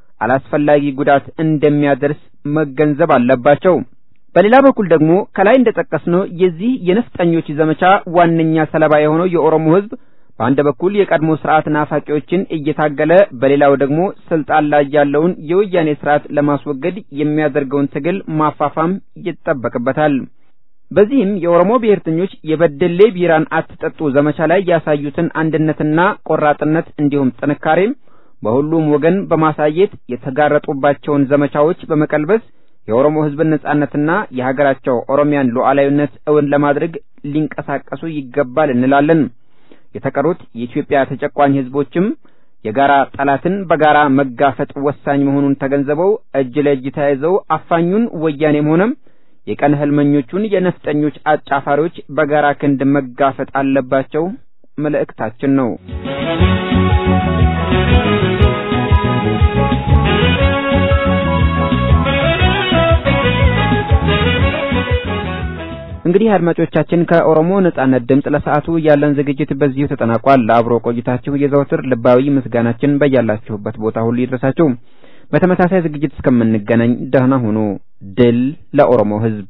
አላስፈላጊ ጉዳት እንደሚያደርስ መገንዘብ አለባቸው። በሌላ በኩል ደግሞ ከላይ እንደተጠቀስነው የዚህ የነፍጠኞች ዘመቻ ዋነኛ ሰለባ የሆነው የኦሮሞ ህዝብ በአንድ በኩል የቀድሞ ስርዓት ናፋቂዎችን እየታገለ በሌላው ደግሞ ስልጣን ላይ ያለውን የወያኔ ስርዓት ለማስወገድ የሚያደርገውን ትግል ማፋፋም ይጠበቅበታል። በዚህም የኦሮሞ ብሔርተኞች የበደሌ ቢራን አትጠጡ ዘመቻ ላይ ያሳዩትን አንድነትና ቆራጥነት እንዲሁም ጥንካሬ በሁሉም ወገን በማሳየት የተጋረጡባቸውን ዘመቻዎች በመቀልበስ የኦሮሞ ህዝብ ነጻነትና የሀገራቸው ኦሮሚያን ሉዓላዊነት እውን ለማድረግ ሊንቀሳቀሱ ይገባል እንላለን። የተቀሩት የኢትዮጵያ ተጨቋኝ ህዝቦችም የጋራ ጠላትን በጋራ መጋፈጥ ወሳኝ መሆኑን ተገንዝበው እጅ ለእጅ ተያይዘው አፋኙን ወያኔም ሆነ የቀን ህልመኞቹን የነፍጠኞች አጫፋሪዎች በጋራ ክንድ መጋፈጥ አለባቸው መልእክታችን ነው። እንግዲህ አድማጮቻችን ከኦሮሞ ነጻነት ድምጽ ለሰዓቱ ያለን ዝግጅት በዚሁ ተጠናቋል። ለአብሮ ቆይታችሁ የዘወትር ልባዊ ምስጋናችን በያላችሁበት ቦታ ሁሉ ይድረሳችሁ። በተመሳሳይ ዝግጅት እስከምንገናኝ ደህና ሁኑ። ድል ለኦሮሞ ህዝብ።